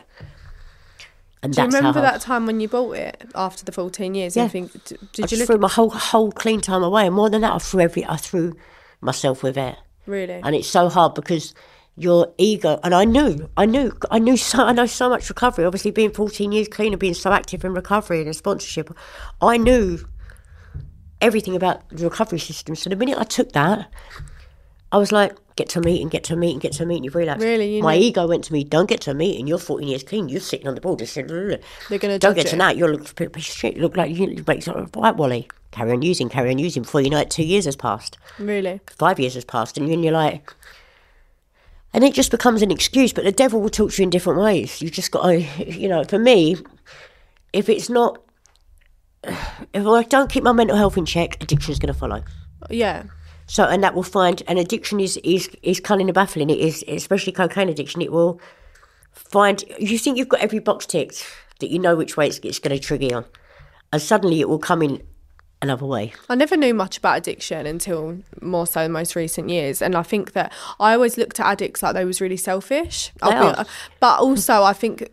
And do you remember that time when you bought it after the 14 years? Yeah. And think, I just threw my whole clean time away. And more than that, I threw myself with it. Really? And it's so hard because your ego, and I know so much recovery. Obviously, being 14 years clean and being so active in recovery and in sponsorship, I knew everything about the recovery system. So the minute I took that, I was like, get to a meeting, you've relapsed. Really? My ego went to me, don't get to a meeting, you're 14 years clean, you're sitting on the board. I said, they're going to don't get to that, you'll look a piece of shit, you look like you make sort of white Wally. Carry on using. Before you know it, 2 years has passed. Really? 5 years has passed, and you're like... And it just becomes an excuse, but the devil will talk to you in different ways. You just got to, for me, if I don't keep my mental health in check, addiction's going to follow. Yeah. So, and that will find, and addiction is cunning and baffling. It is, especially cocaine addiction, it will find, you think you've got every box ticked, that you know which way it's going to trigger you on. And suddenly it will come in another way. I never knew much about addiction until more so the most recent years, and I think that I always looked at addicts like they was really selfish. But also I think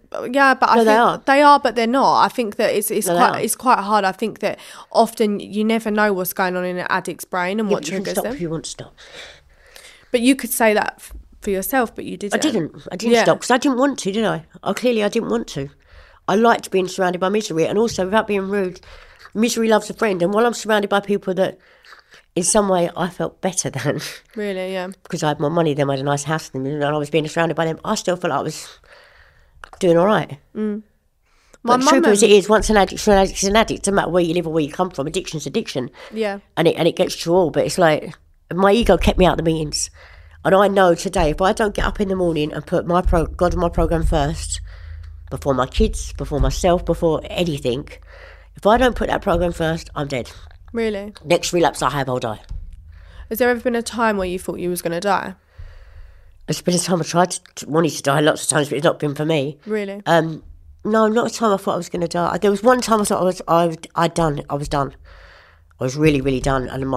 they are, but they're not. I think that it's quite hard. I think that often you never know what's going on in an addict's brain and what triggers them. If you want to stop. But you could say that for yourself, but you didn't. I didn't stop because I didn't want to, did I? Clearly I didn't want to. I liked being surrounded by misery, and also, without being rude, misery loves a friend, and while I'm surrounded by people that in some way I felt better than. Really, yeah. Because I had more money than I had a nice house than them, and I was being surrounded by them, I still felt like I was doing all right. Mm. But the truth is, it is, once an addict's an addict, it's an addict. It doesn't matter where you live or where you come from. Addiction's addiction. Yeah. And it gets you all, but it's like, my ego kept me out of the meetings. And I know today, if I don't get up in the morning and put God and my programme first, before my kids, before myself, before anything, if I don't put that programme first, I'm dead. Really? Next relapse I have, I'll die. Has there ever been a time where you thought you was going to die? There's been a time I wanted to die lots of times, but it's not been for me. Really? No, not a time I thought I was going to die. There was one time I thought I was done. I was really, really done, and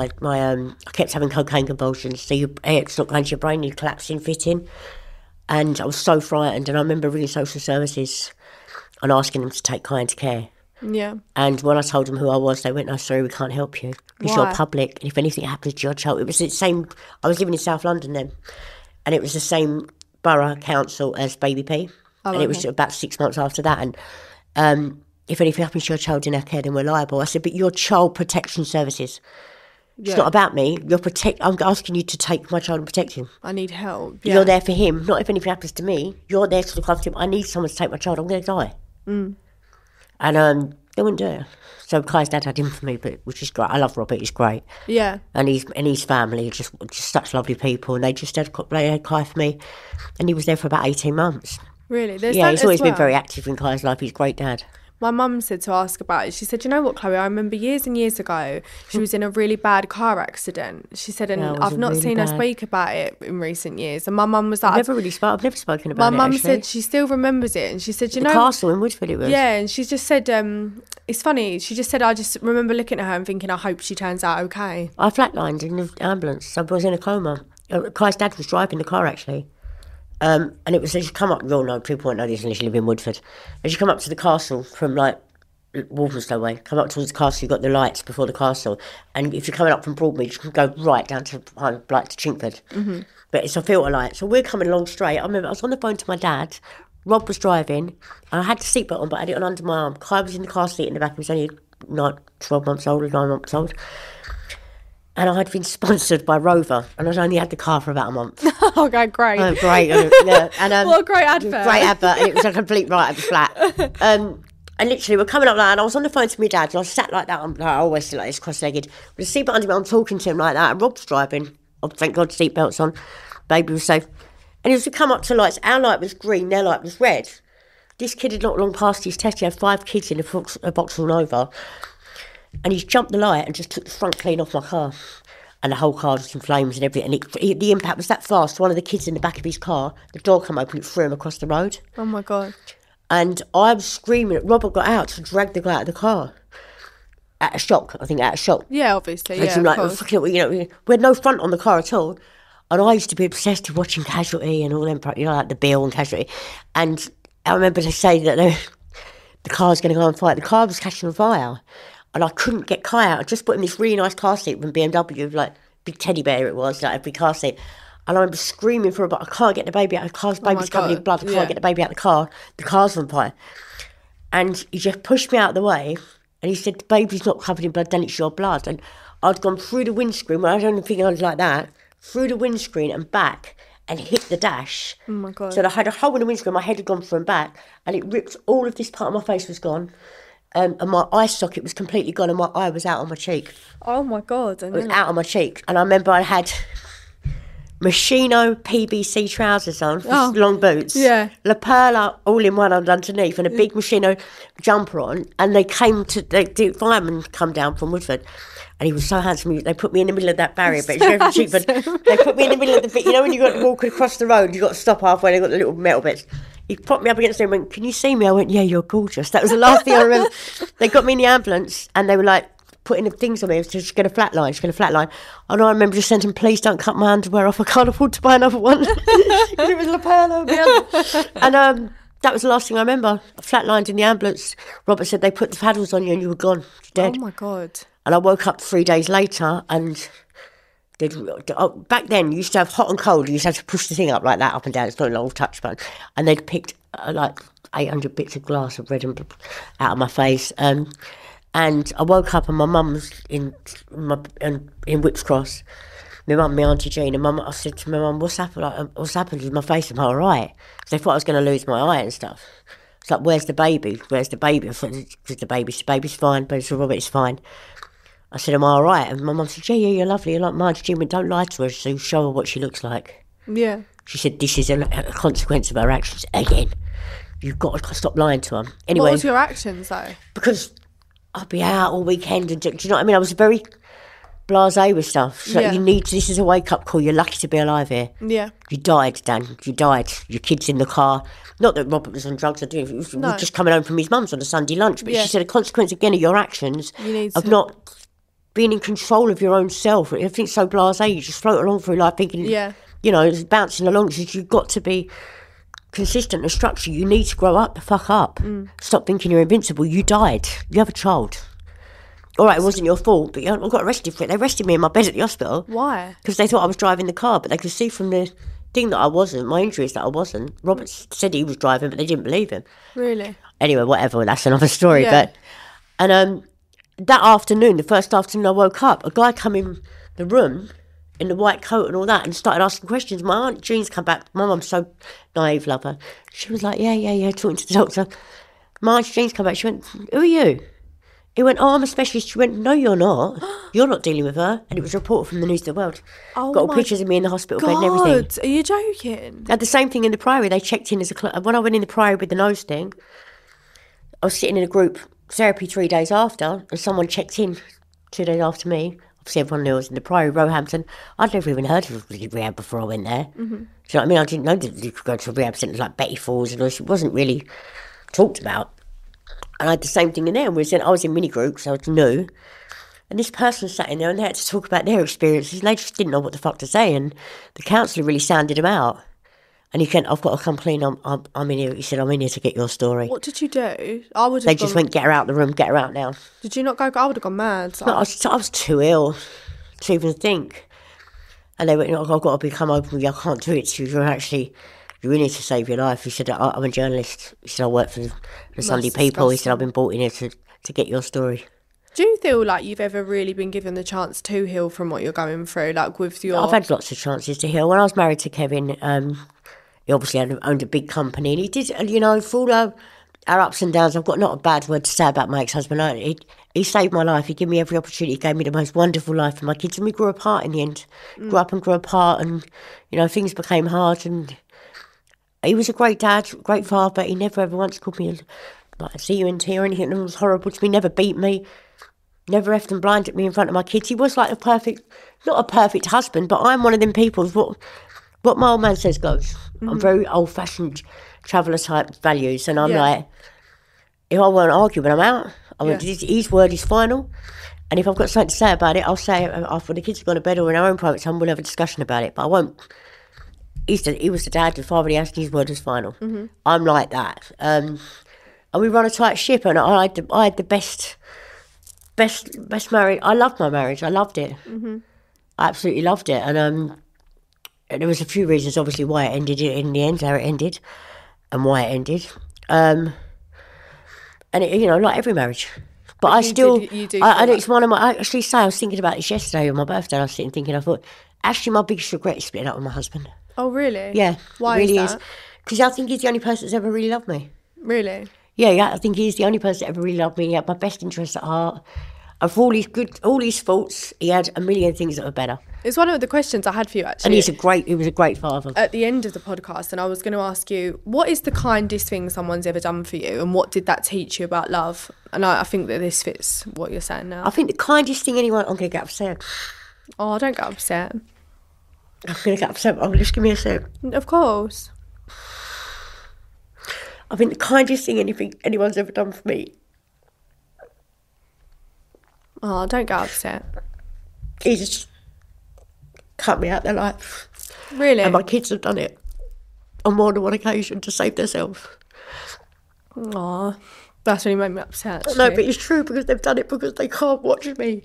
I kept having cocaine convulsions. So it's not going to your brain, you collapsing, fitting, and I was so frightened. And I remember ringing social services and asking them to take Kai into care. Yeah. And when I told them who I was, they went, "No, sorry, we can't help you because you're public. And if anything happens to your child," it was the same. I was living in South London then, and it was the same borough council as Baby P. And it was about 6 months after that, and. If anything happens to your child in our care, then we're liable. I said, but you're child protection services. It's not about me. I'm asking you to take my child and protect him. I need help. Yeah. You're there for him, not if anything happens to me. You're there to look after him. I need someone to take my child. I'm going to die. Mm. And they wouldn't do it. So Kai's dad had him for me, which is great. I love Robert. He's great. Yeah. And his family, just such lovely people. And they had Kai for me. And he was there for about 18 months. Really? He's always been very active in Kai's life. He's a great dad. My mum said to ask about it. She said, "You know what, Chloe? I remember years and years ago, she was in a really bad car accident." She said, and I've not seen her speak about it in recent years. And my mum was like, I've never spoken about it. My mum said she still remembers it, and she said, the castle in Woodford it was. Yeah, and she just said, it's funny. She just said, I just remember looking at her and thinking, I hope she turns out okay. I flatlined in the ambulance. I was in a coma. Kai's dad was driving the car actually. And it was, as you come up, you'll know, people won't know this unless you live in Woodford. As you come up to the castle from like Walthamstow way, come up towards the castle, you've got the lights before the castle. And if you're coming up from Broadmead, you can go right down to Chingford. Mm-hmm. But it's a filter light. So we're coming along straight. I remember I was on the phone to my dad, Rob was driving, and I had the seatbelt on, but I had it on under my arm. Kai was in the car seat in the back, he was only 12 months old or 9 months old. And I had been sponsored by Rover, and I'd only had the car for about a month. Okay, great. Oh, great. Yeah. And, what a great advert. Great advert, and it was a complete right, it was flat. And literally, we're coming up like that, and I was on the phone to my dad, and I sat like that, I always sit like this, cross-legged, with the seatbelt under me, I'm talking to him like that, and Rob's driving, thank God seatbelt's on, baby was safe. And as we come up to lights, our light was green, their light was red. This kid had not long passed his test, he had 5 kids in a Vauxhall Nova. And he's jumped the light and just took the front clean off my car. And the whole car was in flames and everything. And the impact was that fast. One of the kids in the back of his car, the door came open, it threw him across the road. Oh, my God. And I was screaming. Robert got out to drag the guy out of the car. Out of shock. Yeah, obviously, so yeah, of course. We had no front on the car at all. And I used to be obsessed with watching Casualty and all them, like The Bill and Casualty. And I remember they say that the car's going to go on fire. The car was catching on fire. And I couldn't get Kai out. I just put him in this really nice car seat from BMW, like big teddy bear it was, like a big car seat. And I remember screaming for I can't get the baby out of the car. The baby's covered in blood. I can't get the baby out of the car. The car's on fire. And he just pushed me out of the way. And he said, the baby's not covered in blood, then it's your blood. And I'd gone through the windscreen. Well, I don't think I was like that. Through the windscreen and back and hit the dash. Oh, my God. So I had a hole in the windscreen. My head had gone through and back. And it ripped all of this part of my face was gone. And my eye socket was completely gone and my eye was out on my cheek. Oh, my God. It was out on my cheek. And I remember I had Moschino PBC trousers on, long boots, La Perla all in one underneath, and a big Moschino jumper on. And the fireman come down from Woodford, and he was so handsome. They put me in the middle of that barrier, but it's very cheap. But they put me in the middle of the bit. You know when you got to walk across the road, you got to stop halfway. They got the little metal bits. He propped me up against them and went, "Can you see me?" I went, "Yeah, you're gorgeous." That was the last thing I remember. They got me in the ambulance, and they were like, putting the things on me, just get a flatline. And I remember just saying to him, "Please don't cut my underwear off, I can't afford to buy another one." It was La Perla. And that was the last thing I remember. I flatlined in the ambulance. Robert said they put the paddles on you and you were gone. You're dead. Oh my God. And I woke up 3 days later and back then you used to have hot and cold. You used to have to push the thing up like that, up and down. It's not a little touch button. And they'd picked like 800 bits of glass of red and blue out of my face. And I woke up and my mum was in Whipps Cross. My mum, my Auntie Jean, and I said to my mum, "What's happened? What's happened with my face? Am I all right?" Because they thought I was going to lose my eye and stuff. It's like, "Where's the baby? Where's the baby?" I thought, "Because the baby's fine. Baby's Robert, it's fine." I said, "Am I all right?" And my mum said, "Yeah, you're lovely. You're like my Auntie Jean, but don't lie to her. So show her what she looks like." Yeah. She said, "This is a consequence of her actions again. You've got to stop lying to her." Anyway, what was your actions though? Because I'd be out all weekend and do you know what I mean? I was very blasé with stuff. So this is a wake-up call. You're lucky to be alive here. Yeah. You died, Dan. You died. Your kid's in the car. Not that Robert was on drugs or doing it. He was just coming home from his mum's on a Sunday lunch. But she said a consequence, again, of your actions, of not being in control of your own self. Everything's so blasé. You just float along through life thinking, it's bouncing along. She said, you've got to be consistent and structured. You need to grow up the fuck up. Stop thinking you're invincible. You died. You have a child. All right, it wasn't your fault, but I got arrested for it. They arrested me in my bed at the hospital. Why? Because they thought I was driving the car, but they could see from the thing that I wasn't, my injuries that I wasn't. Robert said he was driving, but they didn't believe him. Really? Anyway, whatever, that's another story. But that afternoon, the first afternoon I woke up, a guy come in the room in the white coat and all that and started asking questions. My Aunt Jean's come back. My mum's so naive, love her. She was like, yeah, talking to the doctor. My Aunt Jean's come back. She went, "Who are you?" He went, "Oh, I'm a specialist." She went, "No, you're not. You're not dealing with her." And it was a report from the News of the World. Got all pictures of me in the hospital bed and everything. Are you joking? I had the same thing in the Priory. They checked in when I went in the Priory with the nose thing, I was sitting in a group therapy 3 days after, and someone checked in 2 days after me. Obviously, everyone knew I was in the Priory, Roehampton. I'd never even heard of rehab before I went there. Mm-hmm. Do you know what I mean? I didn't know that you could go to a rehab centre like Betty Falls and all this. It wasn't really talked about. And I had the same thing in there. I was in mini groups, so I was new. And this person sat in there and they had to talk about their experiences and they just didn't know what the fuck to say. And the counsellor really sounded them out. And he went, "I've got to come clean. I'm in here." He said, "I'm in here to get your story." What did you do? They just went, "Get her out of the room, get her out now." Did you not go? I would have gone mad. No, I was too ill to even think. And they went, "I've got to become open with you. I can't do it to you. You really need to save your life." He said, "I'm a journalist." He said, "I work for the Sunday People." He said, "I've been brought in here to get your story." Do you feel like you've ever really been given the chance to heal from what you're going through? Like with your... I've had lots of chances to heal. When I was married to Kevin, he obviously owned a big company, and he did, for all our ups and downs, I've got not a bad word to say about my ex-husband. He saved my life. He gave me every opportunity. He gave me the most wonderful life for my kids, and we grew apart in the end. Grew up and grew apart, and, things became hard, and he was a great dad, great father, but he never ever once called me like a CUNT or anything. It was horrible to me, never beat me, never effed and blinded me in front of my kids. He was like not a perfect husband, but I'm one of them people, what my old man says goes. Mm-hmm. I'm very old-fashioned traveller type values, and I'm like, if I won't argue when I'm out, his word is final, and if I've got something to say about it, I'll say it after the kids have gone to bed or in our own private time, we'll have a discussion about it, but I won't. He was the dad, the father, his word was final. Mm-hmm. I'm like that. And we run a tight ship, and I had the best marriage. I loved my marriage. I loved it. Mm-hmm. I absolutely loved it. And there was a few reasons, obviously, why it ended in the end, how it ended, and why it ended. And it, like every marriage. But I still, it's one of my. I actually say I was thinking about this yesterday on my birthday. I was sitting thinking, I thought, actually, my biggest regret is splitting up with my husband. Oh, really? Yeah. Why really is that? Because I think he's the only person that's ever really loved me. Really? Yeah. I think he's the only person that ever really loved me. He had my best interests at heart. And for all his faults, he had a million things that were better. It's one of the questions I had for you, actually. And he was a great father. At the end of the podcast, and I was going to ask you, what is the kindest thing someone's ever done for you, and what did that teach you about love? And I think that this fits what you're saying now. I think the kindest thing anyone... I'm going to get upset. Oh, don't get upset. I'm going to get upset. Just give me a sec. Of course. I think the kindest thing anyone's ever done for me... Oh, don't get upset. He just cut me out their life. Really? And my kids have done it on more than one occasion to save themselves. Oh, that's really made me upset. Actually. No, but it's true, because they've done it because they can't watch me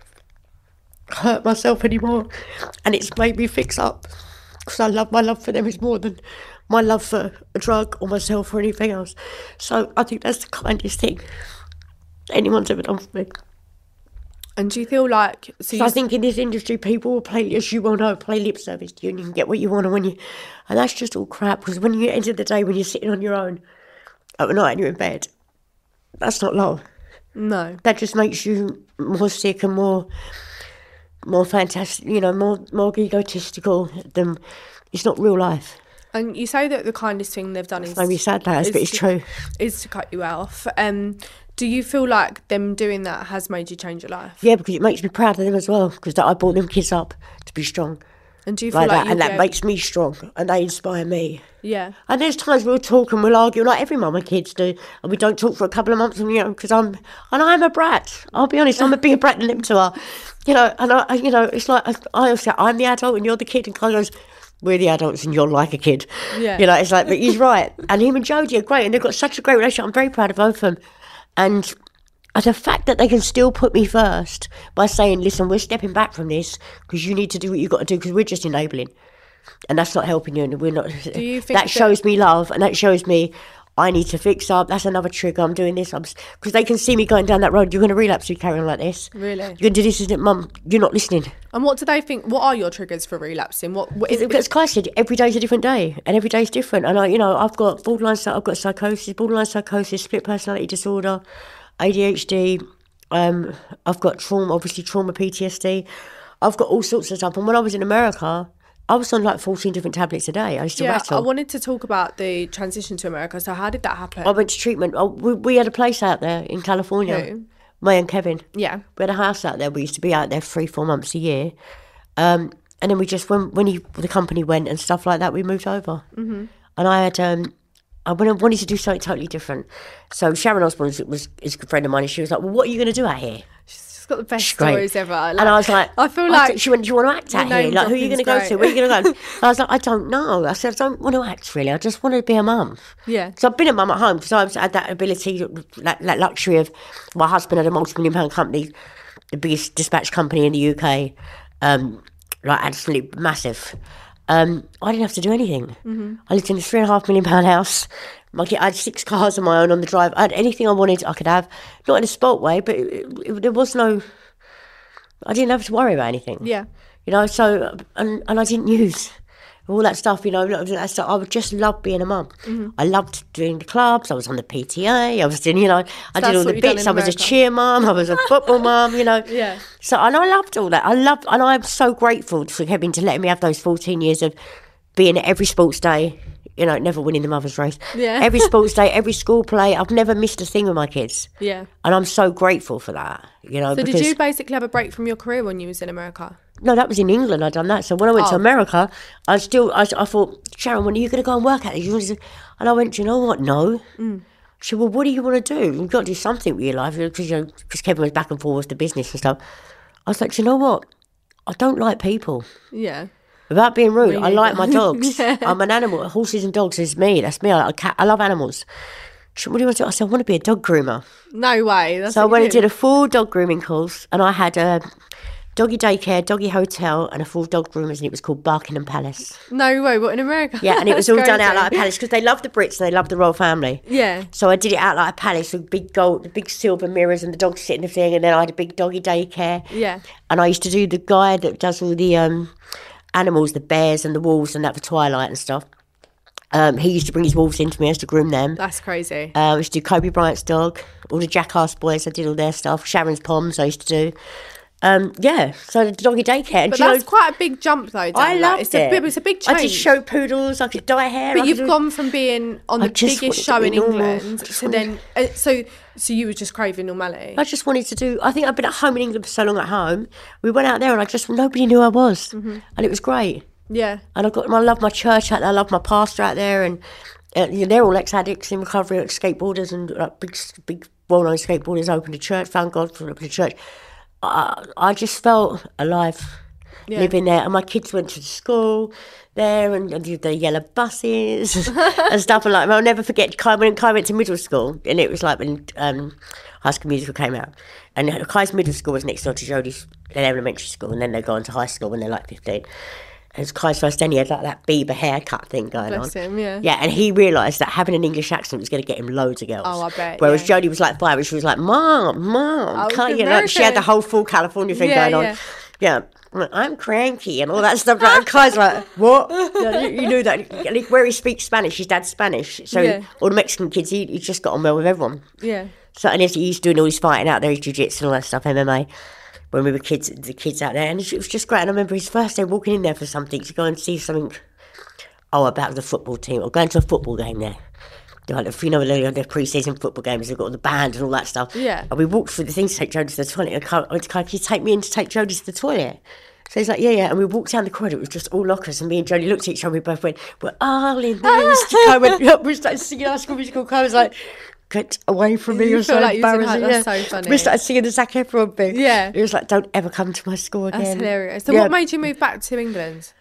hurt myself anymore. And it's made me fix up. Because my love for them is more than my love for a drug or myself or anything else. So I think that's the kindest thing anyone's ever done for me. And do you feel like... So I think in this industry, people will play, as you well know, play lip service to you, and you can get what you want. And that's just all crap, because when you end of the day, when you're sitting on your own at night and you're in bed, that's not love. No. That just makes you more sick and more fantastic, more egotistical than... It's not real life. And you say that the kindest thing they've done is... Maybe sad, but it's true. Is to cut you off. Do you feel like them doing that has made you change your life? Yeah, because it makes me proud of them as well, because I brought them kids up to be strong. And do you feel like that? And that makes me strong, and they inspire me. Yeah. And there's times we'll talk and we'll argue, like every mum and kids do, and we don't talk for a couple of months, and because I'm a brat. I'll be honest, I'm a bigger brat than them to her. It's like I always say, I'm the adult and you're the kid, and Carl goes, we're the adults and you're like a kid. Yeah. It's like, but he's right. And him and Jodie are great, and they've got such a great relationship. I'm very proud of both of them. And the fact that they can still put me first by saying, listen, we're stepping back from this because you need to do what you've got to do, because we're just enabling. And that's not helping you, and we're not. Do you think that shows me love, and that shows me I need to fix up. That's another trigger. I'm doing this. Because they can see me going down that road. You're going to relapse if you carry on like this. Really? You're going to do this, isn't it, Mum? You're not listening. And what do they think? What are your triggers for relapsing? As Kai said, every day's a different day, and every day's different. And I've got I've got borderline psychosis, split personality disorder, ADHD. I've got trauma PTSD. I've got all sorts of stuff. And when I was in America, I was on like 14 different tablets a day. I used to rattle. I wanted to talk about the transition to America. So how did that happen? I went to treatment. We had a place out there in California. Who? Me and Kevin. Yeah. We had a house out there. We used to be out there 3-4 months a year. And then we just, when the company went and stuff like that, we moved over. Mm-hmm. And I had... I wanted to do something totally different. So Sharon Osbourne is a good friend of mine, and she was like, well, what are you going to do out here? She's got the best stories ever. And I was like... I feel like... She went, do you want to act out here? Like, who are you going to go to? Where are you going to go? I was like, I don't know. I said, I don't want to act, really. I just want to be a mum. Yeah. So I've been a mum at home, because I've had that ability, that luxury of... My husband had a multi-million-pound company, the biggest dispatch company in the UK, absolutely massive. I didn't have to do anything. Mm-hmm. I lived in a £3.5 million house. I had 6 cars of my own on the drive. I had anything I wanted, I could have. Not in a sport way, but there was no... I didn't have to worry about anything. Yeah. So... And I didn't use all that stuff, that stuff. I would just love being a mum. Mm-hmm. I loved doing the clubs. I was on the PTA. I was doing, I did all the bits. I was a cheer mum. I was a football mum, Yeah. So, and I loved all that. And I'm so grateful to Kevin to let me have those 14 years of being at every sports day, never winning the mother's race. Yeah. Every sports day, every school play. I've never missed a thing with my kids. Yeah. And I'm so grateful for that, So did you basically have a break from your career when you was in America? No, that was in England. I'd done that. So when I went to America, I thought, Sharon, when are you going to go and work at this? And I went, you know what? No. Mm. She said, well, what do you want to do? You've got to do something with your life, because Kevin was back and forth with the business and stuff. I was like, you know what? I don't like people. Yeah. Without being rude, I like my dogs. Yeah. I'm an animal. Horses and dogs is me. That's me. I like a cat. I love animals. She said, what do you want to do? I said, I want to be a dog groomer. No way. So I went and did a full dog grooming course, and I had doggy daycare, doggy hotel, and a full dog groomers, and it was called Buckingham Palace. No way, what, in America? Yeah, and it was all done out like a palace because they love the Brits and they love the royal family. Yeah. So I did it out like a palace with big gold, big silver mirrors, and the dogs sitting in the thing, and then I had a big doggy daycare. Yeah. And I used to do the guy that does all the animals, the bears and the wolves and that for Twilight and stuff. He used to bring his wolves into me. I used to groom them. That's crazy. I used to do Kobe Bryant's dog, all the Jackass boys. I did all their stuff. Sharon's Poms I used to do. So the doggy daycare. But that's quite a big jump, though. I loved it. It's a big change. I did show poodles. I could dye hair. But you've gone from being on the biggest show in England to then. So you were just craving normality. I just wanted to do. I think I've been at home in England for so long at home. We went out there and nobody knew I was, and it was great. Yeah. And I love my church out there. I love my pastor out there, and they're all ex-addicts in recovery, like skateboarders, and big well-known skateboarders opened a church. Found God for opened a church. I just felt alive living there, and my kids went to school there and did the yellow buses and stuff. And I'll never forget Kai went to middle school, and it was like when High School Musical came out, and Kai's middle school was next door to Jodie's elementary school, and then they go on to high school when they're like 15. And it was Kai's first day, and he had like that Bieber haircut thing going Bless on. him, yeah. Yeah, and he realised that having an English accent was going to get him loads of girls. Oh, I bet. Whereas Jodie was like 5, and she was like, Mom, she had the whole full California thing going on. Yeah, I'm cranky and all that stuff. And Kai's like, what? You knew that. Where he speaks Spanish, his dad's Spanish. So all the Mexican kids, he just got on well with everyone. Yeah. So, and he's doing all his fighting out there, his jiu-jitsu and all that stuff, MMA. When we were kids, the kids out there, and it was just great. And I remember his first day walking in there for something to go and see something, about the football team, or going to a football game there. The pre-season football games, they've got all the band and all that stuff. Yeah. And we walked through the thing to take Jodie to the toilet. And I went, can you take me in to take Jodie to the toilet? So he's like, yeah. And we walked down the corridor. It was just all lockers. And me and Jodie looked at each other. We both went, we're all in this. We started singing High School Musical. I was like, get away from me. You're so embarrassing. That's so funny. We started singing the Zac Efron thing. Yeah. It was like, don't ever come to my school again. That's hilarious. So what made you move back to England?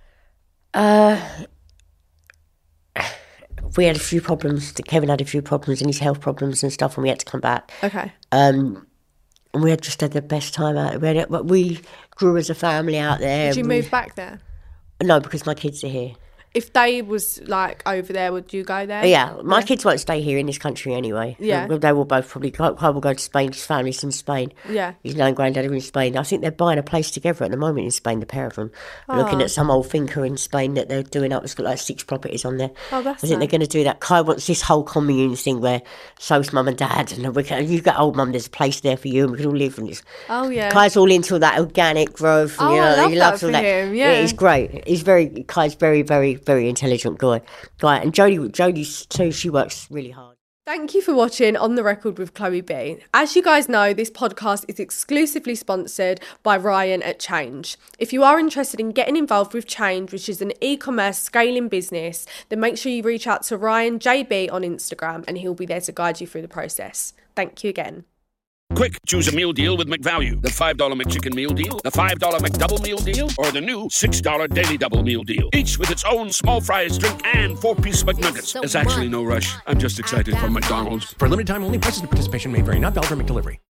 We had a few problems. Kevin had a few problems and his health problems and stuff, and we had to come back. Okay. And we had just had the best time out. We grew as a family out there. Did you move back there? No, because my kids are here. If they was like over there, would you go there? Yeah, my kids won't stay here in this country anyway. Yeah. They will both probably go. I will go to Spain. His family's in Spain. Yeah. His nan and granddad are in Spain. I think they're buying a place together at the moment in Spain, the pair of them. Looking at some old finca in Spain that they're doing up. It's got like 6 properties on there. Oh, that's I think they're going to do that. Kai wants this whole commune thing where so's mum and dad, and you've got old mum, there's a place there for you, and we can all live in this. Oh, yeah. Kai's all into that organic growth. And, I love he that loves for all that. him, yeah. He's great. Kai's very, very, very intelligent guy. And Jodie too, she works really hard. Thank you for watching On The Record with Chloe B. As you guys know, this podcast is exclusively sponsored by Ryan at Change. If you are interested in getting involved with Change, which is an e-commerce scaling business, then make sure you reach out to Ryan JB on Instagram, and he'll be there to guide you through the process. Thank you again. Quick, choose a meal deal with McValue. The $5 McChicken meal deal, the $5 McDouble meal deal, or the new $6 Daily Double meal deal. Each with its own small fries, drink, and 4-piece McNuggets. There's actually no rush. I'm just excited for McDonald's. For limited time only, prices and participation may vary. Not valid for McDelivery.